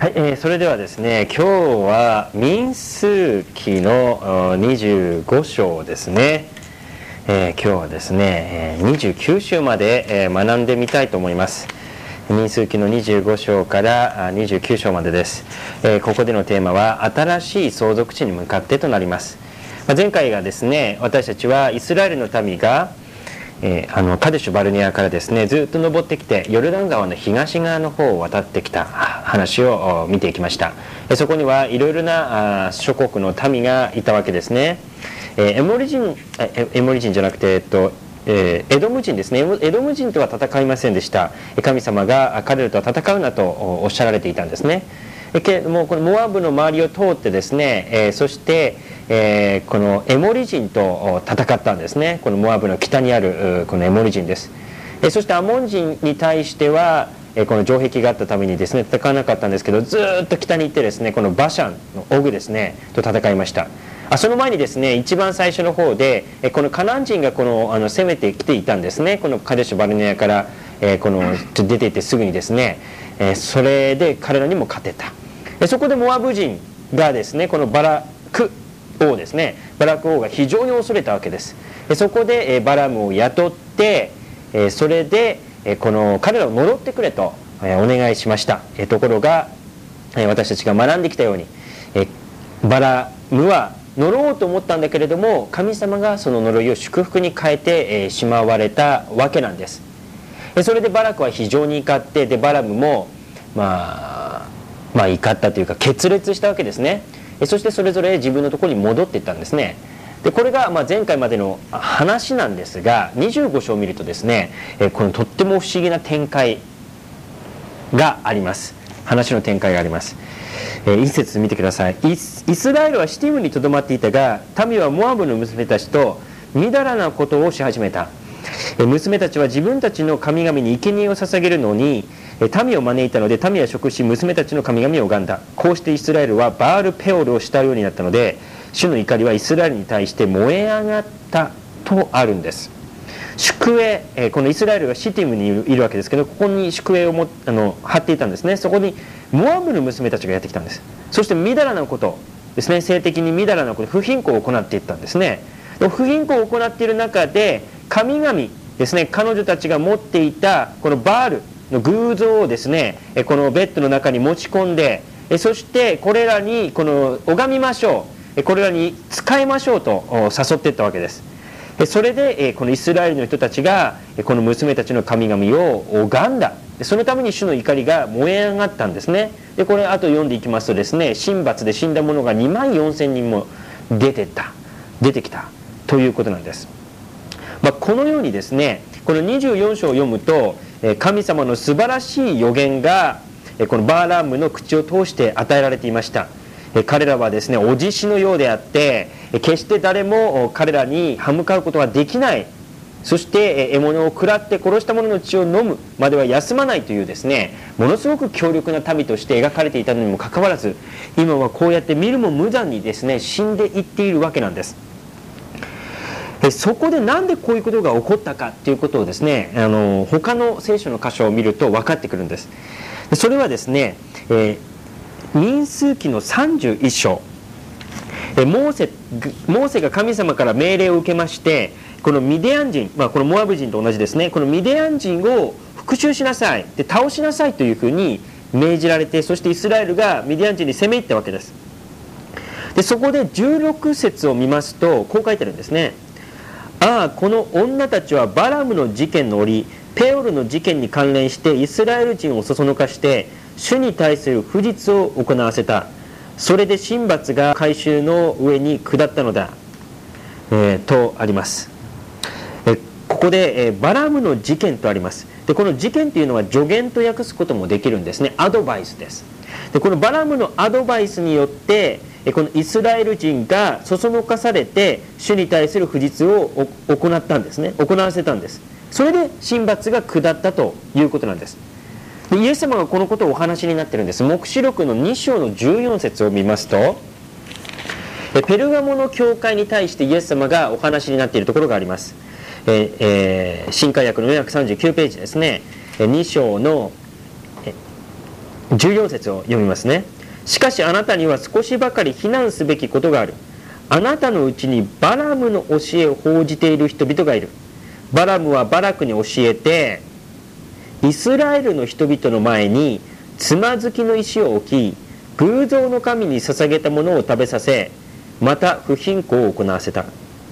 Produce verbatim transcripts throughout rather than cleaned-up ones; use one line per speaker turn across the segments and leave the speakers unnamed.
はい、えー、それではですね、今日は民数記のにじゅうご章ですね、えー、今日はですねにじゅうきゅう章まで学んでみたいと思います。民数記のにじゅうご章からにじゅうきゅう章までです。えー、ここでのテーマは新しい相続地に向かってとなります。まあ、前回がですね、私たちはイスラエルの民がえー、あのカデシュバルネアからですねずっと登ってきてヨルダン川の東側の方を渡ってきた話を見ていきました。そこにはいろいろな諸国の民がいたわけですね。えー、エモリ人エモリ人じゃなくて、えっとえー、エドム人ですね。エドム人とは戦いませんでした。神様が彼らとは戦うなとおっしゃられていたんですね。けれどもこのモアブの周りを通ってですね、えー、そして、えー、このエモリ人と戦ったんですね。このモアブの北にあるこのエモリ人です。えー、そしてアモン人に対しては、えー、この城壁があったためにですね戦わなかったんですけど、ずっと北に行ってですねこのバシャンのオグですねと戦いました。あその前にですね一番最初の方で、えー、このカナン人がこのあの攻めてきていたんですね。このカデシュバルネアから、えー、この出ていってすぐにですね、えー、それで彼らにも勝てた。そこでモアブ人がですねこのバラク王ですねバラク王が非常に恐れたわけです。そこでバラムを雇ってそれでこの彼らを呪ってくれとお願いしました。ところが私たちが学んできたようにバラムは呪おうと思ったんだけれども神様がその呪いを祝福に変えてしまわれたわけなんです。それでバラクは非常に怒ってでバラムもまあまあ怒ったというか決裂したわけですね。そしてそれぞれ自分のところに戻っていったんですね。でこれがまあ前回までの話なんですがにじゅうご章を見るとですねこのとっても不思議な展開があります。話の展開があります。一節見てください。イスラエルはシティムにとどまっていたが民はモアブの娘たちとみだらなことをし始めた。娘たちは自分たちの神々に生贄を捧げるのに民を招いたので民は食し娘たちの神々を拝んだ。こうしてイスラエルはバールペオルを慕うようになったので主の怒りはイスラエルに対して燃え上がったとあるんです。宿営、このイスラエルがシティムにいるわけですけどここに宿営をもあの張っていたんですね。そこにモアブの娘たちがやってきたんです。そしてみだらなことですね性的にみだらなこと不貧困を行っていったんですね。不貧困を行っている中で神々ですね彼女たちが持っていたこのバールの偶像をですねこのベッドの中に持ち込んでそしてこれらにこの拝みましょうこれらに仕えましょうと誘っていったわけです。それでこのイスラエルの人たちがこの娘たちの神々を拝んだ。そのために主の怒りが燃え上がったんですね。でこれ後読んでいきますとですね神罰で死んだ者がにまんよんせんにんも出てった出てきたということなんです。まあ、このようにですねこのにじゅうよん章を読むと神様の素晴らしい予言がこのバーラームの口を通して与えられていました。彼らはですねお獅子のようであって決して誰も彼らに歯向かうことはできない。そして獲物を食らって殺した者の血を飲むまでは休まないというですねものすごく強力な民として描かれていたのにもかかわらず今はこうやって見るも無残にですね死んでいっているわけなんです。そこでなんでこういうことが起こったかということをですねあの他の聖書の箇所を見ると分かってくるんです。それはですね、えー、民数記のさんじゅういっ章モーセ、モーセが神様から命令を受けましてこのミディアン人、まあ、このモアブ人と同じですねこのミディアン人を復讐しなさいで倒しなさいというふうに命じられてそしてイスラエルがミディアン人に攻め入ったわけです。でそこでじゅうろく節を見ますとこう書いてあるんですね。ああこの女たちはバラムの事件の折ペオルの事件に関連してイスラエル人をそそのかして主に対する不実を行わせた。それで神罰が改宗の上に下ったのだ、えー、とあります。えここで、えー、バラムの事件とあります。でこの事件というのは助言と訳すこともできるんですね。アドバイスです。でこのバラムのアドバイスによってこのイスラエル人がそそのかされて主に対する不実を行ったんですね行わせたんです。それで神罰が下ったということなんです。でイエス様がこのことをお話になっているんです。黙示録のに章のじゅうよん節を見ますとペルガモの教会に対してイエス様がお話になっているところがあります。えーえー、新海訳のよんひゃくさんじゅうきゅうページですねに章のじゅうよん節を読みますね。しかしあなたには少しばかり非難すべきことがある。あなたのうちにバラムの教えを報じている人々がいる。バラムはバラクに教えて、イスラエルの人々の前につまずきの石を置き、偶像の神に捧げたものを食べさせ、また不貧困を行わせた。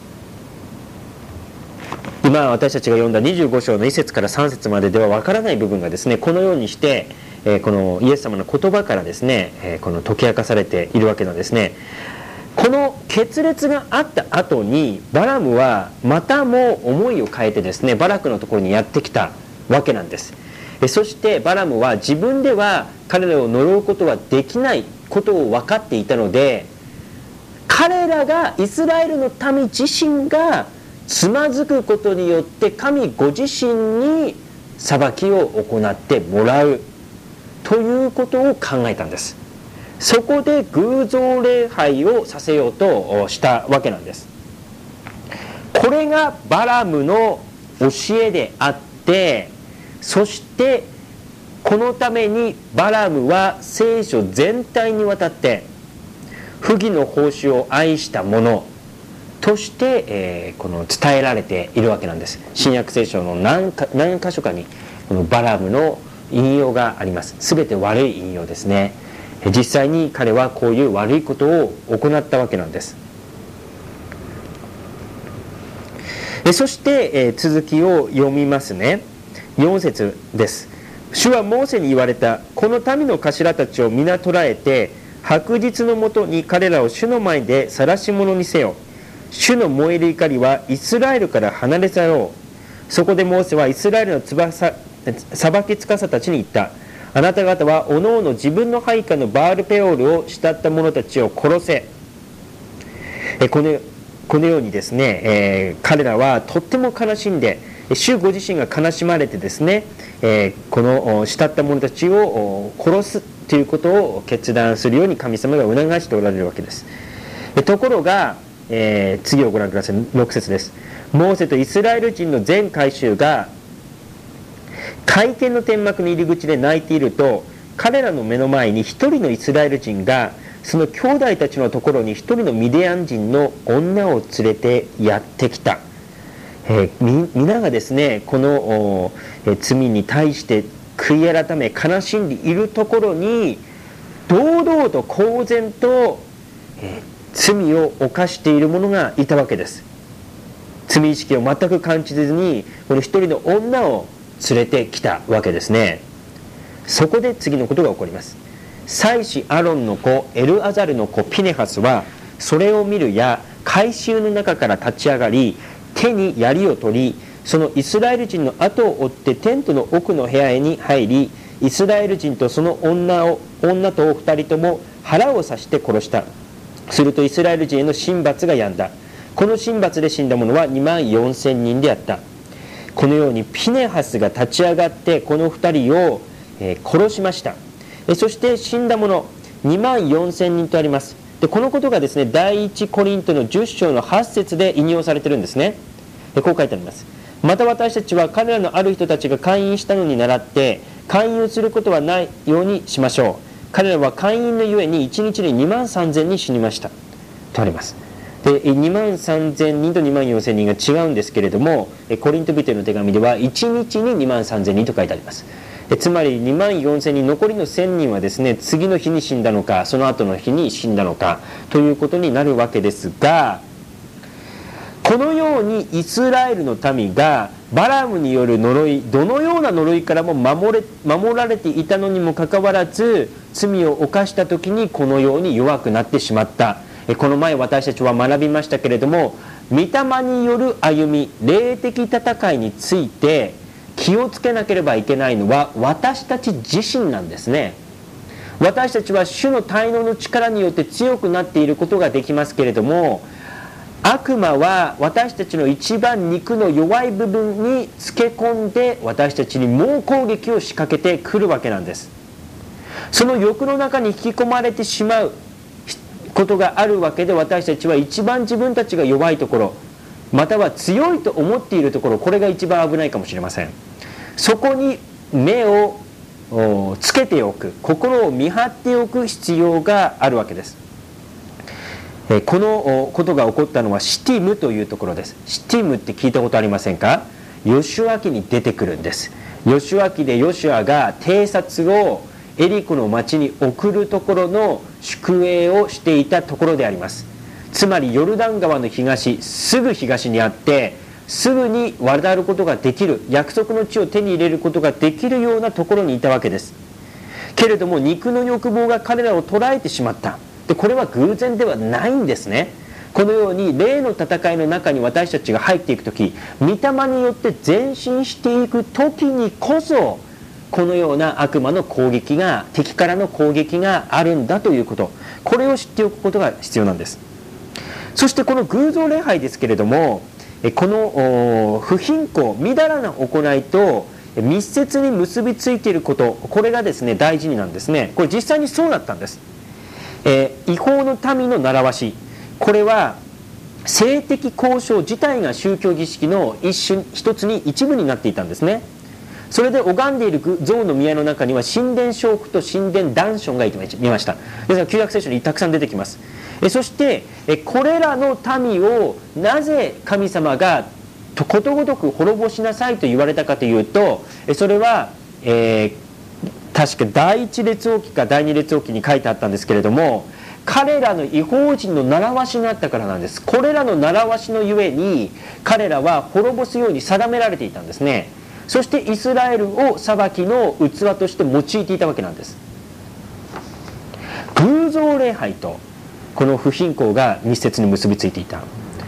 今私たちが読んだにじゅうご章のいち節からさん節までではわからない部分がですね、このようにして、えー、このイエス様の言葉からですね、えー、この解き明かされているわけなんですね。この決裂があった後にバラムはまたも思いを変えてですね、バラクのところにやってきたわけなんです。えそしてバラムは自分では彼らを呪うことはできないことを分かっていたので、彼らがイスラエルの民自身がつまずくことによって神ご自身に裁きを行ってもらうということを考えたんです。そこで偶像礼拝をさせようとしたわけなんです。これがバラムの教えであって、そしてこのためにバラムは聖書全体にわたって不義の報酬を愛したものとして、えー、この伝えられているわけなんです。新約聖書の 何, か何箇所かにこのバラムの引用があります。すべて悪い引用ですね。実際に彼はこういう悪いことを行ったわけなんです。そして、えー、続きを読みますね。よん節です。主はモーセに言われた。この民の頭たちを皆捕らえて、白日のもとに彼らを主の前で晒し者にせよ。主の燃える怒りはイスラエルから離れ去ろう。そこでモーセはイスラエルの翼裁き司たちに言った。あなた方はおのおの自分の配下のバールペオールを慕った者たちを殺せ。えこのこのようにですね、えー、彼らはとっても悲しんで、主ご自身が悲しまれてですね、えー、この慕った者たちを殺すということを決断するように神様が促しておられるわけです。ところが、えー、次をご覧ください。ろく節です。モーセとイスラエル人の全会衆が会見の天幕の入り口で泣いていると、彼らの目の前に一人のイスラエル人がその兄弟たちのところに一人のミディアン人の女を連れてやってきた。えー、み皆がですねこの、えー、罪に対して悔い改め悲しんでいるところに堂々と公然と、えー、罪を犯している者がいたわけです。罪意識を全く感じずにこの一人の女を連れてきたわけですね。そこで次のことが起こります。祭司アロンの子エルアザルの子ピネハスはそれを見るや改宗の中から立ち上がり、手に槍を取り、そのイスラエル人の後を追ってテントの奥の部屋に入り、イスラエル人とその女を女と二人とも腹を刺して殺した。するとイスラエル人への神罰が止んだ。この神罰で死んだ者はにまんよんせんにんであった。このようにピネハスが立ち上がってこの二人を殺しました。そして死んだ者にまんよんせんにんとあります。でこのことがですね、第一コリントのじゅっ章のはち節で引用されているんですね。でこう書いてあります。また私たちは彼らのある人たちが勧誘したのに倣って勧誘することはないようにしましょう。彼らは勧誘のゆえにいちにちににまんさんぜんにん死にましたとあります。でにまんさんぜんにんとにまんよんせんにんが違うんですけれども、コリント人への手紙ではいちにちににまんさんぜんにんと書いてあります。つまりにまんよんせんにん、残りのせんにんはですね、次の日に死んだのかその後の日に死んだのかということになるわけですが、このようにイスラエルの民がバラムによる呪い、どのような呪いからも守れ、守られていたのにもかかわらず、罪を犯した時にこのように弱くなってしまった。この前私たちは学びましたけれども、御霊による歩み、霊的戦いについて気をつけなければいけないのは私たち自身なんですね。私たちは主の滞納の力によって強くなっていることができますけれども、悪魔は私たちの一番肉の弱い部分につけ込んで私たちに猛攻撃を仕掛けてくるわけなんです。その欲の中に引き込まれてしまうことがあるわけで、私たちは一番自分たちが弱いところ、または強いと思っているところ、これが一番危ないかもしれません。そこに目をつけておく、心を見張っておく必要があるわけです。このことが起こったのはシティムというところです。シティムって聞いたことありませんか？ヨシュア記に出てくるんです。ヨシュア記でヨシュアが偵察をエリコの町に送るところの宿営をしていたところであります。つまりヨルダン川の東、すぐ東にあって、すぐに渡ることができる、約束の地を手に入れることができるようなところにいたわけです。けれども肉の欲望が彼らを捉えてしまった。でこれは偶然ではないんですね。このように霊の戦いの中に私たちが入っていくとき、御霊によって前進していくときにこそ、このような悪魔の攻撃が、敵からの攻撃があるんだということ、これを知っておくことが必要なんです。そしてこの偶像礼拝ですけれども、この不貧困、みだらな行いと密接に結びついていること、これがですね大事になんですね。これ実際にそうだったんです。えー、違法の民の習わし、これは性的交渉自体が宗教儀式の一種一つに一部になっていたんですね。それで拝んでいる像の宮の中には神殿娼婦と神殿男娼がいました。ですから旧約聖書にたくさん出てきます。えそしてえこれらの民をなぜ神様がことごとく滅ぼしなさいと言われたかというと、それは、えー、確か第一列王記か第二列王記に書いてあったんですけれども、彼らの異邦人の習わしがあったからなんです。これらの習わしのゆえに彼らは滅ぼすように定められていたんですね。そしてイスラエルを裁きの器として用いていたわけなんです。偶像礼拝とこの不貧困が密接に結びついていた。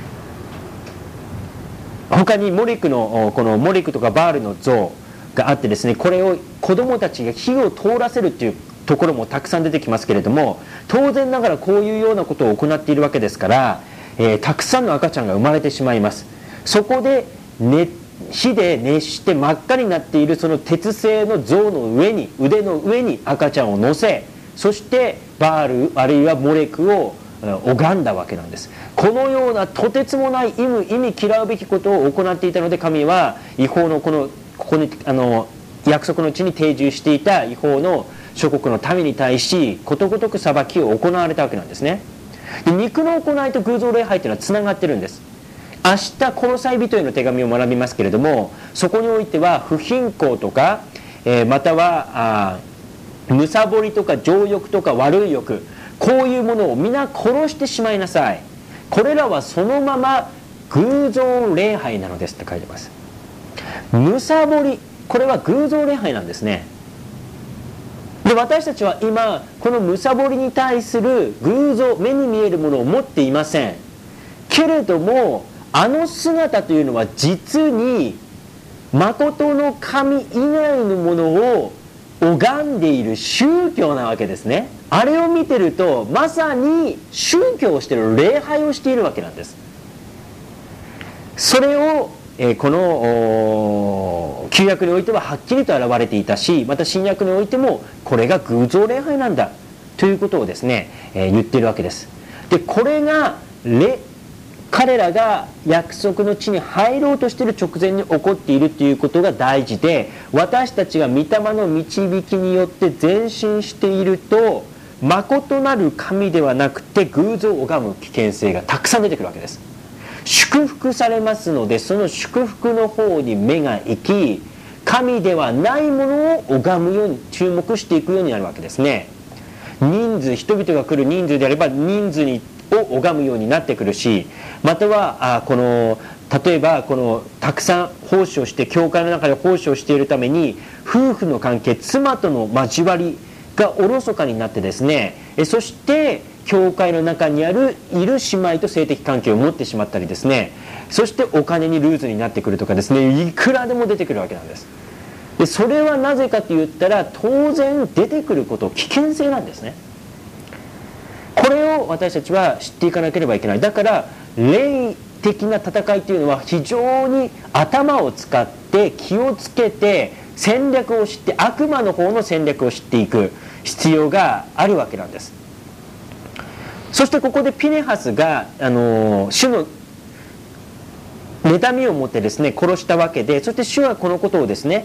他にモレクのこのモレクとかバールの像があってですね、これを子供たちが火を通らせるというところもたくさん出てきますけれども、当然ながらこういうようなことを行っているわけですから、えー、たくさんの赤ちゃんが生まれてしまいます。そこで、ね、火で熱して真っ赤になっているその鉄製の像の上に、腕の上に赤ちゃんを乗せ、そしてバールあるいはモレクを拝んだわけなんです。このようなとてつもない意味意味嫌うべきことを行っていたので、神は違法のこのここにあの約束の地に定住していた違法の諸国の民に対しことごとく裁きを行われたわけなんですね。で肉の行いと偶像礼拝というのはつながってるんです。明日コロサイ人への手紙を学びますけれども、そこにおいては不貧困とか、えー、またはあむさぼりとか情欲とか悪い欲、こういうものを皆殺してしまいなさい。これらはそのまま偶像礼拝なのですって書いてます。むさぼり、これは偶像礼拝なんですね。で私たちは今このむさぼりに対する偶像、目に見えるものを持っていませんけれども、あの姿というのは実に誠の神以外のものを拝んでいる宗教なわけですね。あれを見てるとまさに宗教をしている、礼拝をしているわけなんです。それを、えー、この旧約においてははっきりと現れていたし、また新約においてもこれが偶像礼拝なんだということをですね、えー、言っているわけです。でこれが礼彼らが約束の地に入ろうとしている直前に起こっているということが大事で、私たちが御霊の導きによって前進していると、誠なる神ではなくて偶像を拝む危険性がたくさん出てくるわけです。祝福されますので、その祝福の方に目が行き、神ではないものを拝むように注目していくようになるわけですね。人数、人々が来る人数であれば人数にを拝むようになってくるし、またはあこの例えばこのたくさん奉仕をして、教会の中で奉仕をしているために夫婦の関係、妻との交わりがおろそかになってですね、えそして教会の中にあるいる姉妹と性的関係を持ってしまったりですね、そしてお金にルーズになってくるとかですね、いくらでも出てくるわけなんです。でそれはなぜかと言ったら、当然出てくること危険性なんですね。これを私たちは知っていかなければいけない。だから霊的な戦いというのは非常に頭を使って気をつけて戦略を知って、悪魔の方の戦略を知っていく必要があるわけなんです。そしてここでピネハスがあの主の妬みを持ってですね殺したわけで、そして主はこのことをですね、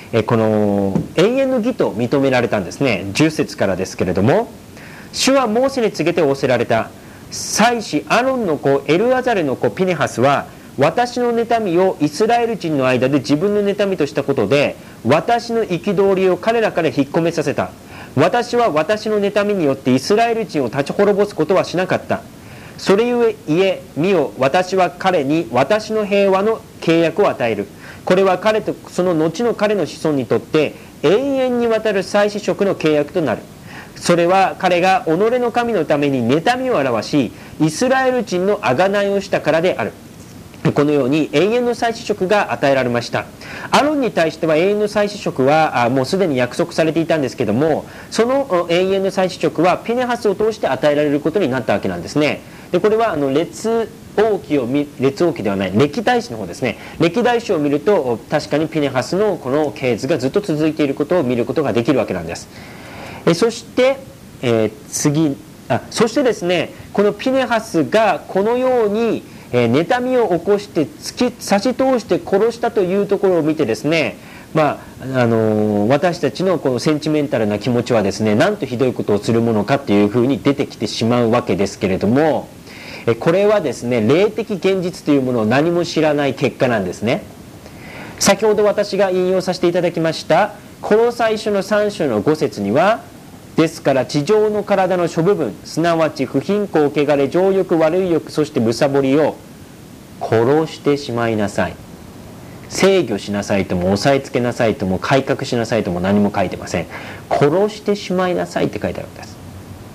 この永遠の義と認められたんですね。じゅっ節からですけれども、主はモーセに告げて仰せられた。祭司アロンの子エルアザルの子ピネハスは私の妬みをイスラエル人の間で自分の妬みとしたことで、私の憤りを彼らから引っ込めさせた。私は私の妬みによってイスラエル人を立ち滅ぼすことはしなかった。それゆえ言え見よ、私は彼に私の平和の契約を与える。これは彼とその後の彼の子孫にとって永遠にわたる祭司職の契約となる。それは彼が己の神のために妬みを表し、イスラエル人の贖いをしたからである。このように永遠の祭司職が与えられました。アロンに対しては永遠の祭司職はもうすでに約束されていたんですけども、その永遠の祭司職はピネハスを通して与えられることになったわけなんですね。でこれはあの列王記を見列王記ではない歴代史の方ですね。歴代史を見ると確かにピネハスのこの系図がずっと続いていることを見ることができるわけなんです。えそして、えー、次あそしてですね、このピネハスがこのように、えー、妬みを起こして突き差し通して殺したというところを見てですね、まああのー、私たちのこのセンチメンタルな気持ちはですね、なんとひどいことをするものかっていうふうに出てきてしまうわけですけれども、えこれはですね、霊的現実というものを何も知らない結果なんですね。先ほど私が引用させていただきましたコロサイ書のさん章のご節には、ですから地上の体の諸部分、すなわち不貧困、汚れ、情欲、悪い欲、そしてむさぼりを殺してしまいなさい。制御しなさいとも押さえつけなさいとも改革しなさいとも何も書いてません。殺してしまいなさいって書いてあるんです。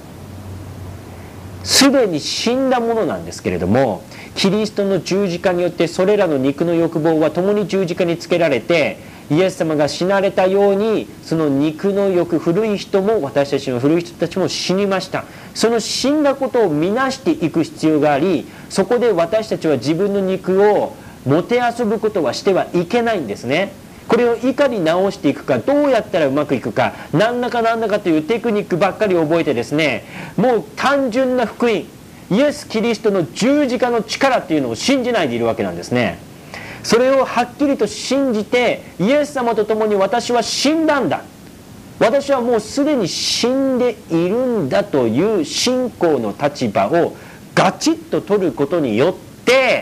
すでに死んだものなんですけれども、キリストの十字架によってそれらの肉の欲望は共に十字架につけられて、イエス様が死なれたように、その肉の欲、古い人も私たちの古い人たちも死にました。その死んだことを見なしていく必要があり、そこで私たちは自分の肉をもてあそぶことはしてはいけないんですね。これをいかに直していくか、どうやったらうまくいくか、何らか何らかというテクニックばっかり覚えてですね、もう単純な福音、イエス・キリストの十字架の力っていうのを信じないでいるわけなんですね。それをはっきりと信じて、イエス様と共に私は死んだんだ、私はもうすでに死んでいるんだという信仰の立場をガチッと取ることによって、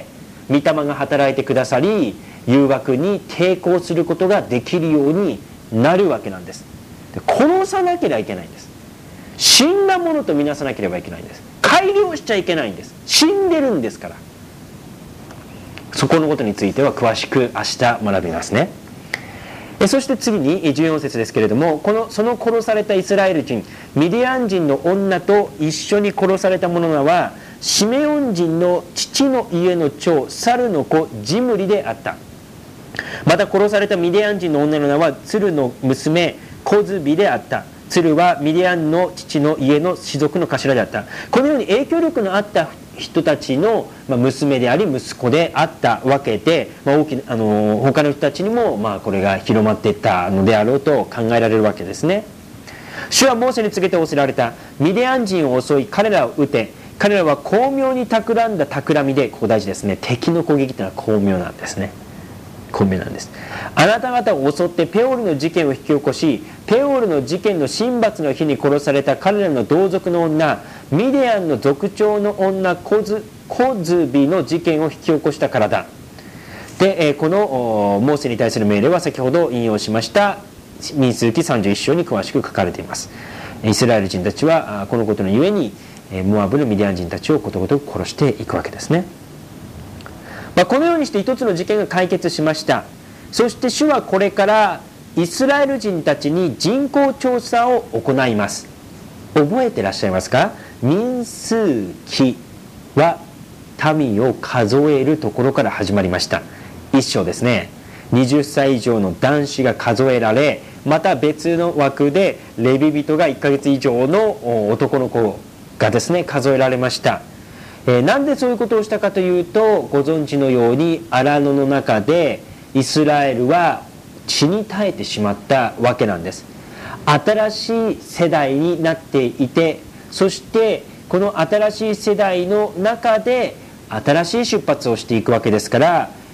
御霊が働いてくださり、誘惑に抵抗することができるようになるわけなんです。で殺さなければいけないんです。死んだものとみなさなければいけないんです。改良しちゃいけないんです。死んでるんですから。そこのことについては詳しく明日学びますね。えそして次にじゅうよん節ですけれども、このその殺されたイスラエル人、ミディアン人の女と一緒に殺された者らはシメオン人の父の家の長サルの子ジムリであった。また殺されたミディアン人の女の名はツルの娘コズビであった。ツルはミディアンの父の家の氏族の頭であった。このように影響力のあった人たちの娘であり息子であったわけで、まあ、大きなあの他の人たちにもまあこれが広まっていったのであろうと考えられるわけですね。主はモーセに告げて仰せられた。ミディアン人を襲い彼らを撃て。彼らは巧妙に企んだ企みで、ここ大事ですね、敵の攻撃というのは巧妙なんですね。巧妙なんです。あなた方を襲ってペオルの事件を引き起こし、ペオルの事件の神罰の日に殺された彼らの同族の女、ミディアンの族長の女コズ、コズビの事件を引き起こしたからだ。で、このモーセに対する命令は先ほど引用しました民数記さんじゅういち章に詳しく書かれています。イスラエル人たちはこのことのゆえにモアブのミディアン人たちをことごとく殺していくわけですね。まあ、このようにして一つの事件が解決しました。そして主はこれからイスラエル人たちに人口調査を行います。覚えてらっしゃいますか？民数記は民を数えるところから始まりました。一章ですね。はたち以上の男子が数えられ、また別の枠でレビ人がいっかげつ以上の男の子がですね数えられました。えー、なんでそういうことをしたかというと、ご存知のように荒野の中でイスラエルは血に耐えてしまったわけなんです。新しい世代になっていて、そしてこの新しい世代の中で新しい出発をしていくわけですから、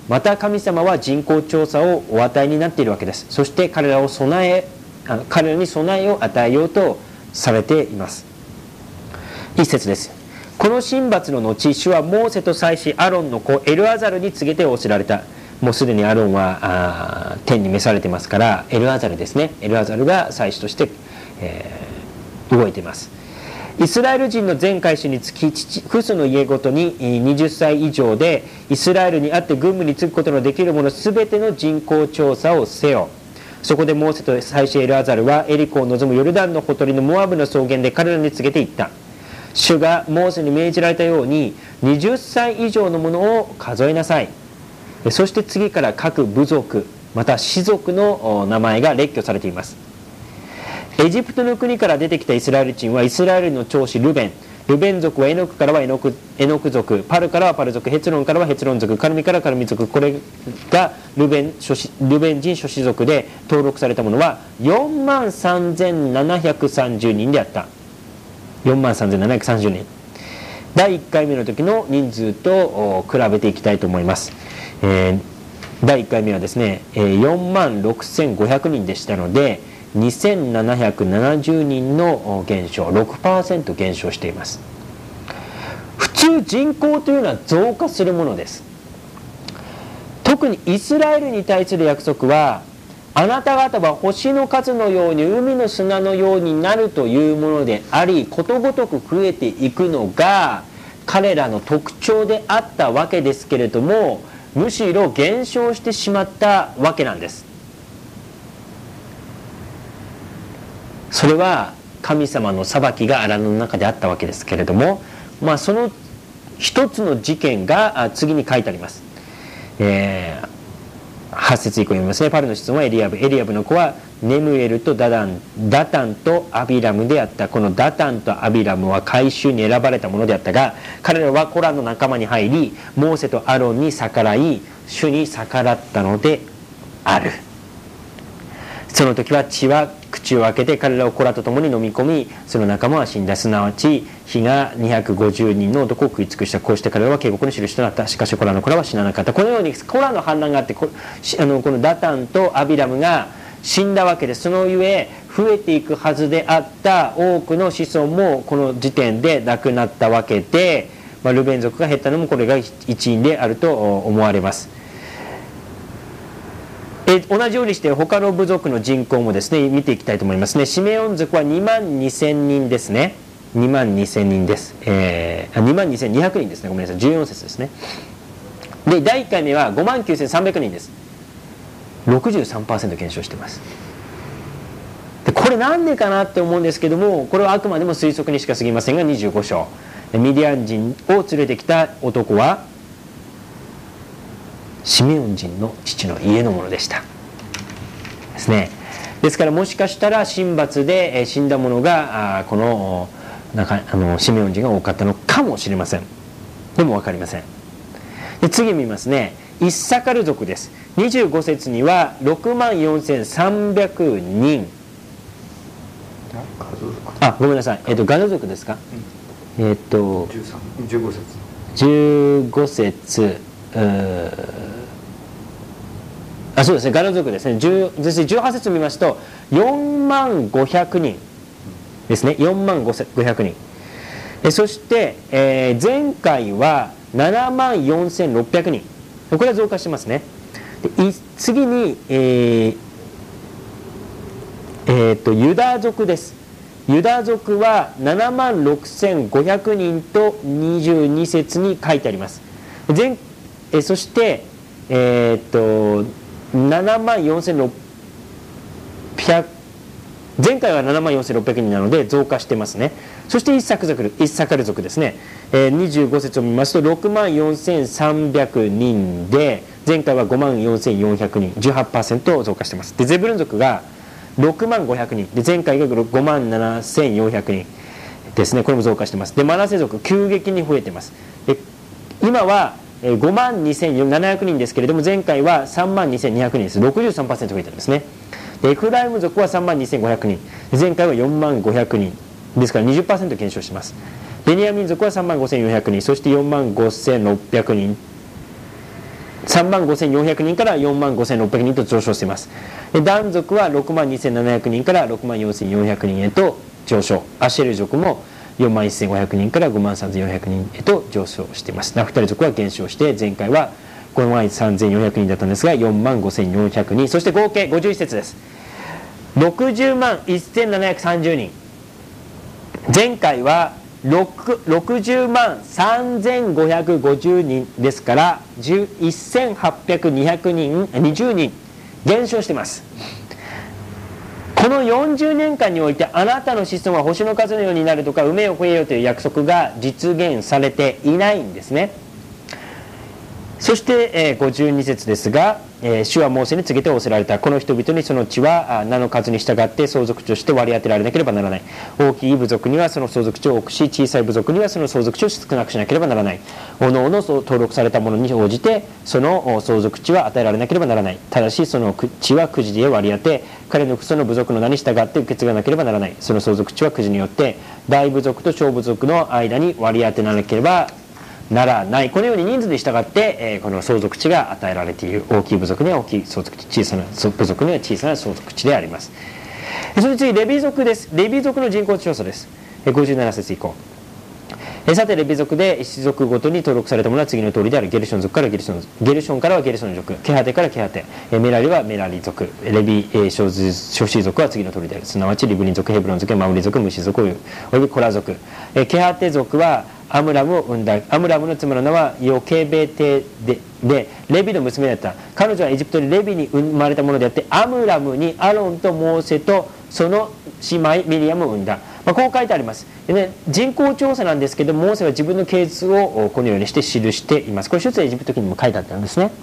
また神様は人口調査をお与えになっているわけです。そして彼らを備えあ彼らに備えを与えようとされています。一節です。この神罰の後、主はモーセと祭司アロンの子エルアザルに告げて仰せられた。もうすでにアロンはあ天に召されてますから、エルアザルですね。エルアザルが祭司として、えー、動いています。イスラエル人の全会衆につき、父フスの家ごとににじゅっさい以上でイスラエルにあって軍務に就くことのできる者すべての人口調査をせよ。そこでモーセと祭司エルアザルはエリコを望むヨルダンのほとりのモアブの草原で彼らに告げていった。主がモーセに命じられたようにはたち以上のものを数えなさい。そして次から各部族また氏族の名前が列挙されています。エジプトの国から出てきたイスラエル人はイスラエルの長子ルベン、ルベン族はエノクからはエノク、エノク族、パルからはパル族、ヘツロンからはヘツロン族、カルミからはカルミ族、これがルベン、ルベン人諸子族で登録されたものはよんまんさんぜんななひゃくさんじゅうにんであった。よんまんさんぜんななひゃくさんじゅうにん。だいいっかいめの時の人数と比べていきたいと思います。えー、だいいっかいめはですねよんまんろくせんごひゃくにんでしたのでにせんななひゃくななじゅうにんの減少、 ろくパーセント 減少しています。普通人口というのは増加するものです。特にイスラエルに対する約束は、あなた方は星の数のように海の砂のようになるというものであり、ことごとく増えていくのが彼らの特徴であったわけですけれども、むしろ減少してしまったわけなんです。それは神様の裁きが荒野の中であったわけですけれども、まあ、その一つの事件が次に書いてあります。えーはち節以降読みますね。パルの子孫はエリアブ、エリアブの子はネムエルとダダン、ダタンとアビラムであった。このダタンとアビラムは改宗に選ばれたものであったが、彼らはコラの仲間に入り、モーセとアロンに逆らい、主に逆らったのである。その時は血は口を開けて彼らをコラと共に飲み込み、その仲間は死んだ。すなわち火がにひゃくごじゅうにんの男を食い尽くした。こうして彼らは警告の印となった。しかしコラの子らは死ななかった。このようにコラの反乱があって、こあのこのダタンとアビラムが死んだわけです。そのゆえ増えていくはずであった多くの子孫もこの時点で亡くなったわけで、まあ、ルベン族が減ったのもこれが一因であると思われます。え同じようにして他の部族の人口もですね見ていきたいと思いますね。シメオン族はにまんにせんにんですね。にまんにせんにんです。えー、にまんにせんにひゃくにんですね。ごめんなさい。じゅうよん節ですね。でだいいっかいめはごまんきゅうせんさんびゃくにんです。ろくじゅうさんパーセント 減少しています。でこれなんでかなって思うんですけども、これはあくまでも推測にしか過ぎませんがにじゅうご章、ミディアン人を連れてきた男はシメオン人の父の家のものでしたですね。ですからもしかしたら神罰で死んだ者がこのなんかあのシメオン人が多かったのかもしれません。でも分かりません。で次見ますね。イッサカル族です。にじゅうご節にはろくまんよんせんさんびゃくにん。あ、ごめんなさい。えっとガド族ですか。うん、えっと
じゅうご節。
じゅうご節。あそうですね、ガド族ですね。じゅうじゅうはち節見ますとよんまんごひゃくにんですね。よんまんごひゃくにん。えそして、えー、前回はななまんよんせんろっぴゃくにん。これは増加してますね。で次に、えーえー、とユダ族です。ユダ族はななまんろくせんごひゃくにんとにじゅうに節に書いてあります。前えそして、えー、っとななまんよんせんろっぴゃく前回はななまんよんせんろっぴゃくにんなので増加してますね。そしてイッサク族、イッサカル族ですね、えー、にじゅうご節を見ますとろくまんよんせんさんびゃくにんで前回はごまんよんせんよんひゃくにん、 じゅうはちパーセント 増加してます。でゼブルン族がろくまんごひゃくにんで前回がごまんななせんよんひゃくにんですね。これも増加してます。でマナセ族急激に増えてます。で今はごまんにせんななひゃくにんですけれども前回はさんまんにせんにひゃくにんです。 ろくじゅうさんパーセント 増えてるんですね。でエフライム族はさんまんにせんごひゃくにん、前回はよんまんごひゃくにんですから にじゅっパーセント 減少します。ベニヤミン族はさんまんごせんよんひゃくにん、そしてよんまんごせんろっぴゃくにんさんまんごせんよんひゃくにんからよんまんごせんろっぴゃくにんと上昇しています。でダン族はろくまんにせんななひゃくにんからろくまんよんせんよんひゃくにんへと上昇。アシェル族もよんまんせんごひゃくにんからごまんさんぜんよんひゃくにんへと上昇しています。ナフタリ族は減少して、前回はごまんさんぜんよんひゃくにんだったんですがよんまんごせんよんひゃくにん、そして合計ごじゅういち節です。ろくじゅうまんせんななひゃくさんじゅうにん、前回はろくじゅうまんさんぜんごひゃくごじゅうにんですからせんはっぴゃくにじゅうにん減少しています。このよんじゅうねんかんにおいてあなたの子孫は星の数のようになるとか、埋めよ増えよという約束が実現されていないんですね。そして、えー、ごじゅうに節ですが、えー、主はモーセに告げて仰せられた。この人々にその地は名の数に従って相続地として割り当てられなければならない。大きい部族にはその相続地を多くし、小さい部族にはその相続地を少なくしなければならない。おのおの登録されたものに応じてその相続地は与えられなければならない。ただしその地はくじで割り当て、彼のその部族の名に従って受け継がなければならない。その相続地はくじによって大部族と小部族の間に割り当てなければならない。このように人数に従って、えー、この相続地が与えられている。大きい部族には大きい相続地、小さな部族には小さな相続地であります。それ次レビ族です。レビ族の人口調査です。ごじゅうなな節以降。さてレビ族で一族ごとに登録されたものは次の通りである。ゲルション族からゲルション族、ゲルションからはゲルション族、ケハテからケハテ、メラリはメラリ族、レビ諸子族は次の通りである。すなわちリブニン族、ヘブロン族、マウリ族、ムシ族およびコラ族。ケハテ族はアムラムを生んだ。アムラムの妻の名はヨケベテ で, でレビの娘だった。彼女はエジプトでレビに生まれたものであって、アムラムにアロンとモーセとその姉妹ミリアムを生んだ。まあ、こう書いてあります。で、ね、人口調査なんですけど、モーセは自分の系図をこのようにして記しています。これ出エジプト記にも書いてあったんですね。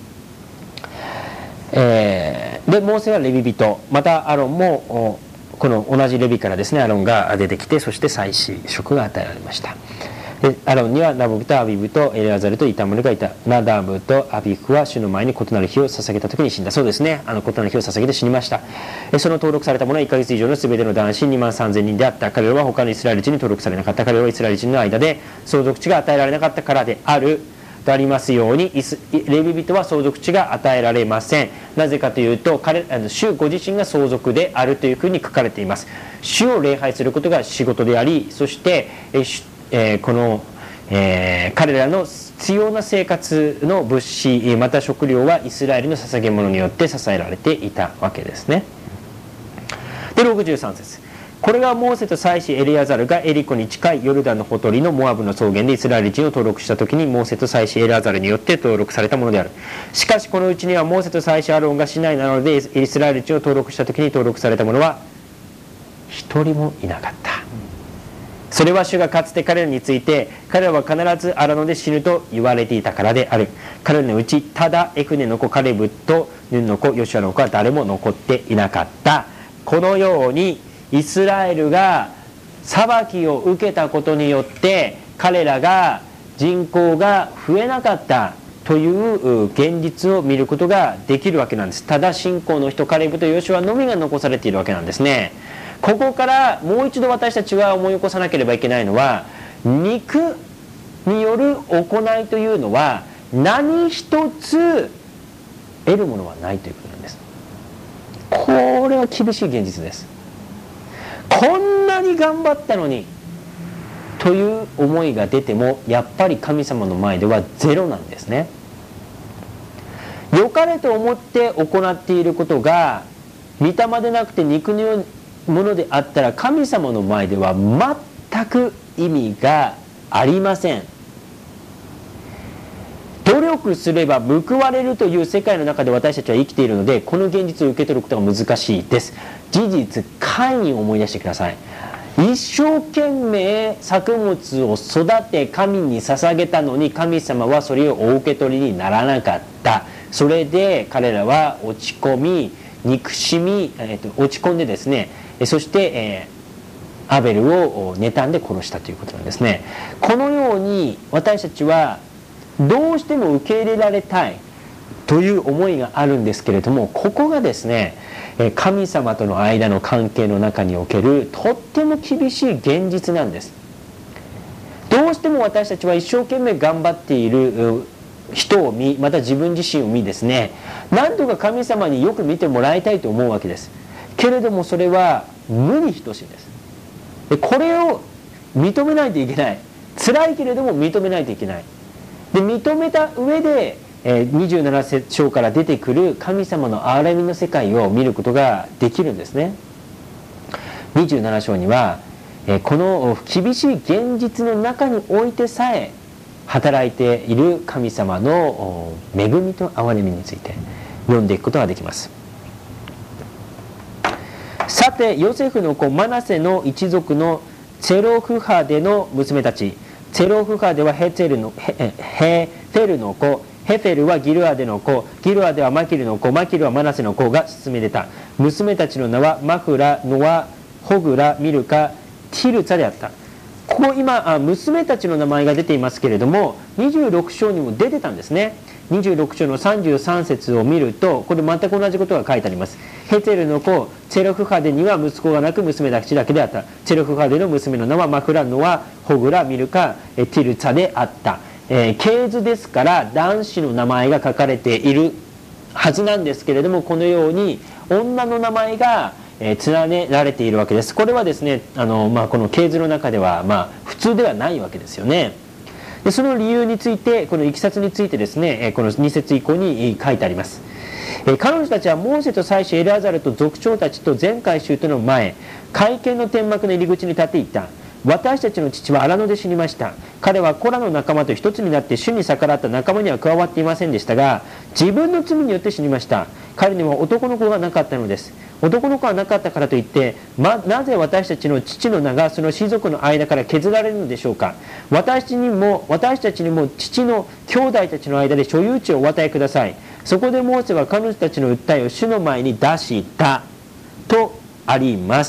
えー、でモーセはレビ人、またアロンもこの同じレビからですね、アロンが出てきて、そして祭司職が与えられました。でアロンにはナボブとアビブとエレアザルとイタムルがいた。ナダブとアビフは主の前に異なる火を捧げた時に死んだ。そうですね、あの異なる火を捧げて死にました。その登録されたものはいっかげつ以上の全ての男子にまんさんぜんにんであった。彼らは他のイスラエル人に登録されなかった。彼らはイスラエル人の間で相続地が与えられなかったからであるとありますように、イスレビ人は相続地が与えられません。なぜかというと、彼あの主ご自身が相続であるというふうに書かれています。主を礼拝することが仕事であり、そしてえ、えー、このえー、彼らの必要な生活の物資また食料はイスラエルの捧げ物によって支えられていたわけですね。でろくじゅうさん節、これがモーセと祭司エレアザルがエリコに近いヨルダンのほとりのモアブの草原でイスラエル人を登録した時にモーセと祭司エレアザルによって登録されたものである。しかしこのうちにはモーセと祭司アロンが市内なのでイスラエル人を登録した時に登録されたものは一人もいなかった。それは主がかつて彼らについて、彼らは必ず荒野で死ぬと言われていたからである。彼らのうちただエフネの子カレブとヌンの子ヨシュアの子は誰も残っていなかった。このようにイスラエルが裁きを受けたことによって彼らが人口が増えなかったという現実を見ることができるわけなんです。ただ信仰の人カレブとヨシュアのみが残されているわけなんですね。ここからもう一度私たちは思い起こさなければいけないのは、肉による行いというのは何一つ得るものはないということなんです。これは厳しい現実です。こんなに頑張ったのにという思いが出てもやっぱり神様の前ではゼロなんですね。良かれと思って行っていることが御霊でなくて肉のようにものであったら神様の前では全く意味がありません。努力すれば報われるという世界の中で私たちは生きているので、この現実を受け取ることが難しいです。事実、カインを思い出してください。一生懸命作物を育て神に捧げたのに、神様はそれをお受け取りにならなかった。それで彼らは落ち込み憎しみ、えー、と落ち込んでですね、そして、えー、アベルを妬んで殺したということなんですね。このように私たちはどうしても受け入れられたいという思いがあるんですけれども、ここがですね、神様との間の関係の中におけるとっても厳しい現実なんです。どうしても私たちは一生懸命頑張っている人を見、また自分自身を見ですね、何とか神様によく見てもらいたいと思うわけです。けれどもそれは無に等しいんです。でこれを認めないといけない。辛いけれども認めないといけない。で認めた上で、えー、にじゅうなな章から出てくる神様の憐れみの世界を見ることができるんですね。にじゅうなな章には、えー、この厳しい現実の中においてさえ働いている神様の恵みと憐れみについて読んでいくことができます。さてヨセフの子マナセの一族のツェロフハデの娘たち。ツェロフハデはヘツェルの ヘ, ヘフェルの子、ヘフェルはギルアデの子、ギルアデはマキルの子、マキルはマナセの子が進め出た。娘たちの名はマフラ、ノア、ホグラ、ミルカ、ティルツァであった。ここ今娘たちの名前が出ていますけれども、にじゅうろく章にも出てたんですね。にじゅうろく章のさんじゅうさん節を見ると、これ全く同じことが書いてあります。ヘツェルの子ツェロフハデには息子がなく娘たちだけであった。ツェロフハデの娘の名はマフラ、ノア、ホグラ、ミルカ、ティルツァであった。えー、系図ですから男子の名前が書かれているはずなんですけれども、このように女の名前がえー、連ねられているわけです。これはですね、あの、まあ、この系図の中では、まあ、普通ではないわけですよね。でその理由について、このいきさつについてですね、このに節以降に書いてあります。えー、彼女たちはモーセと祭司エルアザルと族長たちと全会衆との前、会見の天幕の入り口に立っていた。私たちの父は荒野で死にました。彼はコラの仲間と一つになって主に逆らった仲間には加わっていませんでしたが、自分の罪によって死にました。彼には男の子がなかったのです。男の子がなかったからといって、ま、なぜ私たちの父の名がその士族の間から削られるのでしょうか。私にも私たちにも父の兄弟たちの間で所有地をお与えください。そこでモーセは彼女たちの訴えを主の前に出したとあります。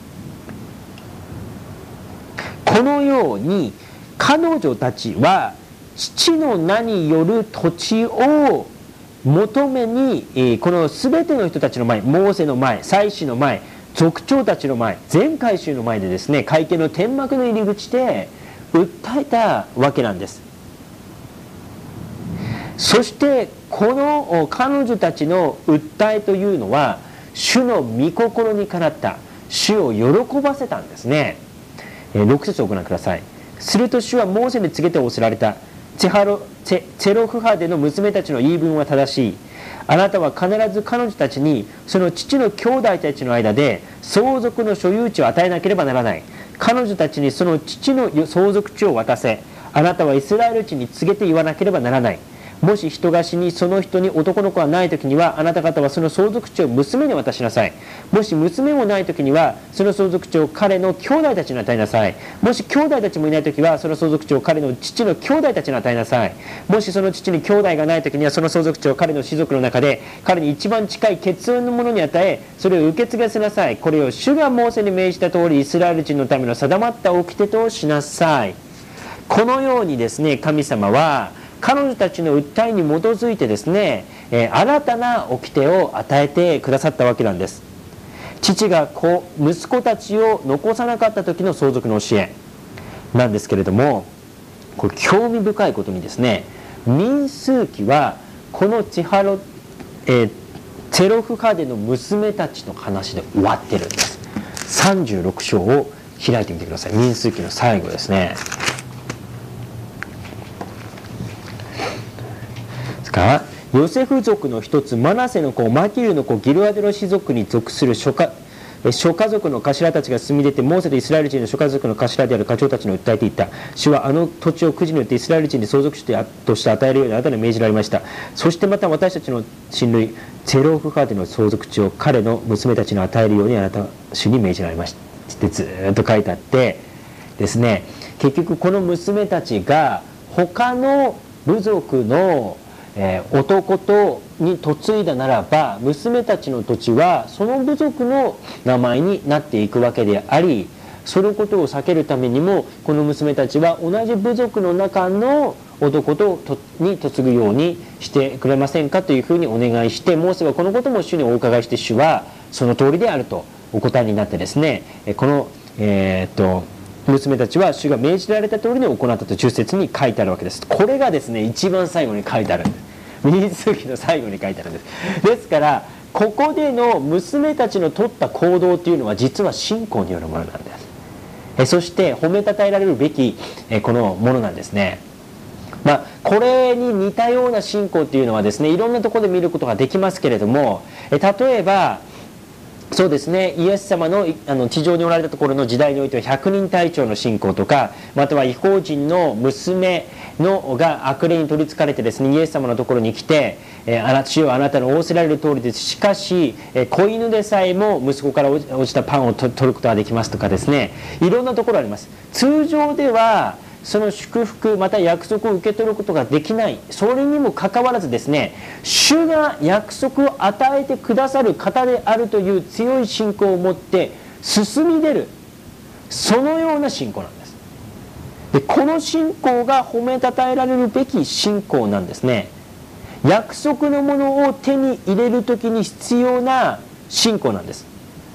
このように彼女たちは父の名による土地を求めに、この全ての人たちの前、モーセの前、祭司の前、族長たちの前、全会衆の前でですね、会見の天幕の入り口で訴えたわけなんです。そしてこの彼女たちの訴えというのは主の御心にかなった、主を喜ばせたんですね。ろく節をご覧ください。すると主はモーセに告げて仰せられた。チェハロチェチェロフハデの娘たちの言い分は正しい。あなたは必ず彼女たちにその父の兄弟たちの間で相続の所有地を与えなければならない。彼女たちにその父の相続地を渡せ。あなたはイスラエル地に告げて言わなければならない。もし人が死にその人に男の子がない時には、あなた方はその相続地を娘に渡しなさい。もし娘もない時にはその相続地を彼の兄弟たちに与えなさい。もし兄弟たちもいない時はその相続地を彼の父の兄弟たちに与えなさい。もしその父に兄弟がない時にはその相続地を彼の士族の中で彼に一番近い血縁の者に与え、それを受け継がせなさい。これを主がモーセに命じた通りイスラエル人のための定まった掟としなさい。このようにですね、神様は彼女たちの訴えに基づいてですね、えー、新たな掟を与えてくださったわけなんです。父が子息子たちを残さなかった時の相続の教えなんですけれども、これ興味深いことにですね、民数記はこのチハロ、えー、チェロフハデの娘たちの話で終わってるんです。さんじゅうろく章を開いてみてください。民数記の最後ですね。ヨセフ族の一つマナセの子マキルの子ギルアデの氏族に属する諸家諸家族の頭たちが進み出て、モーセとイスラエル人の諸家族の頭である家長たちに訴えていった。主はあの土地をくじによってイスラエル人に相続地として与えるようにあなたに命じられました。そしてまた私たちの親類チェロフハデの相続地を彼の娘たちに与えるようにあなた主に命じられましたってずっと書いてあってですね、結局この娘たちが他の部族のえー、男とに嫁いだならば娘たちの土地はその部族の名前になっていくわけであり、そのことを避けるためにもこの娘たちは同じ部族の中の男ととに嫁ぐようにしてくれませんかというふうにお願いして、モーセはこのことも主にお伺いして、主はその通りであるとお答えになってですね、この、えー、っと娘たちは主が命じられた通りに行ったとじゅっ節に書いてあるわけです。これがですね一番最後に書いてあるんです。民数記の最後に書いてあるんです。ですからここでの娘たちの取った行動というのは実は信仰によるものなんです。えそして褒めたたえられるべきえこのものなんですね。まあ、これに似たような信仰というのはですねいろんなところで見ることができますけれども、え例えばそうですねイエス様の、あの地上におられたところの時代においては百人隊長の信仰とか、または異邦人の娘のが悪霊に取りつかれてですねイエス様のところに来て、えー、あな主よあなたの仰せられる通りです、しかし、えー、子犬でさえも息子から落ちたパンを取ることができますとかですね、いろんなところあります。通常ではその祝福また約束を受け取ることができない、それにもかかわらずですね主が約束を与えてくださる方であるという強い信仰を持って進み出る、そのような信仰なんです。でこの信仰が褒めたたえられるべき信仰なんですね。約束のものを手に入れるときに必要な信仰なんです。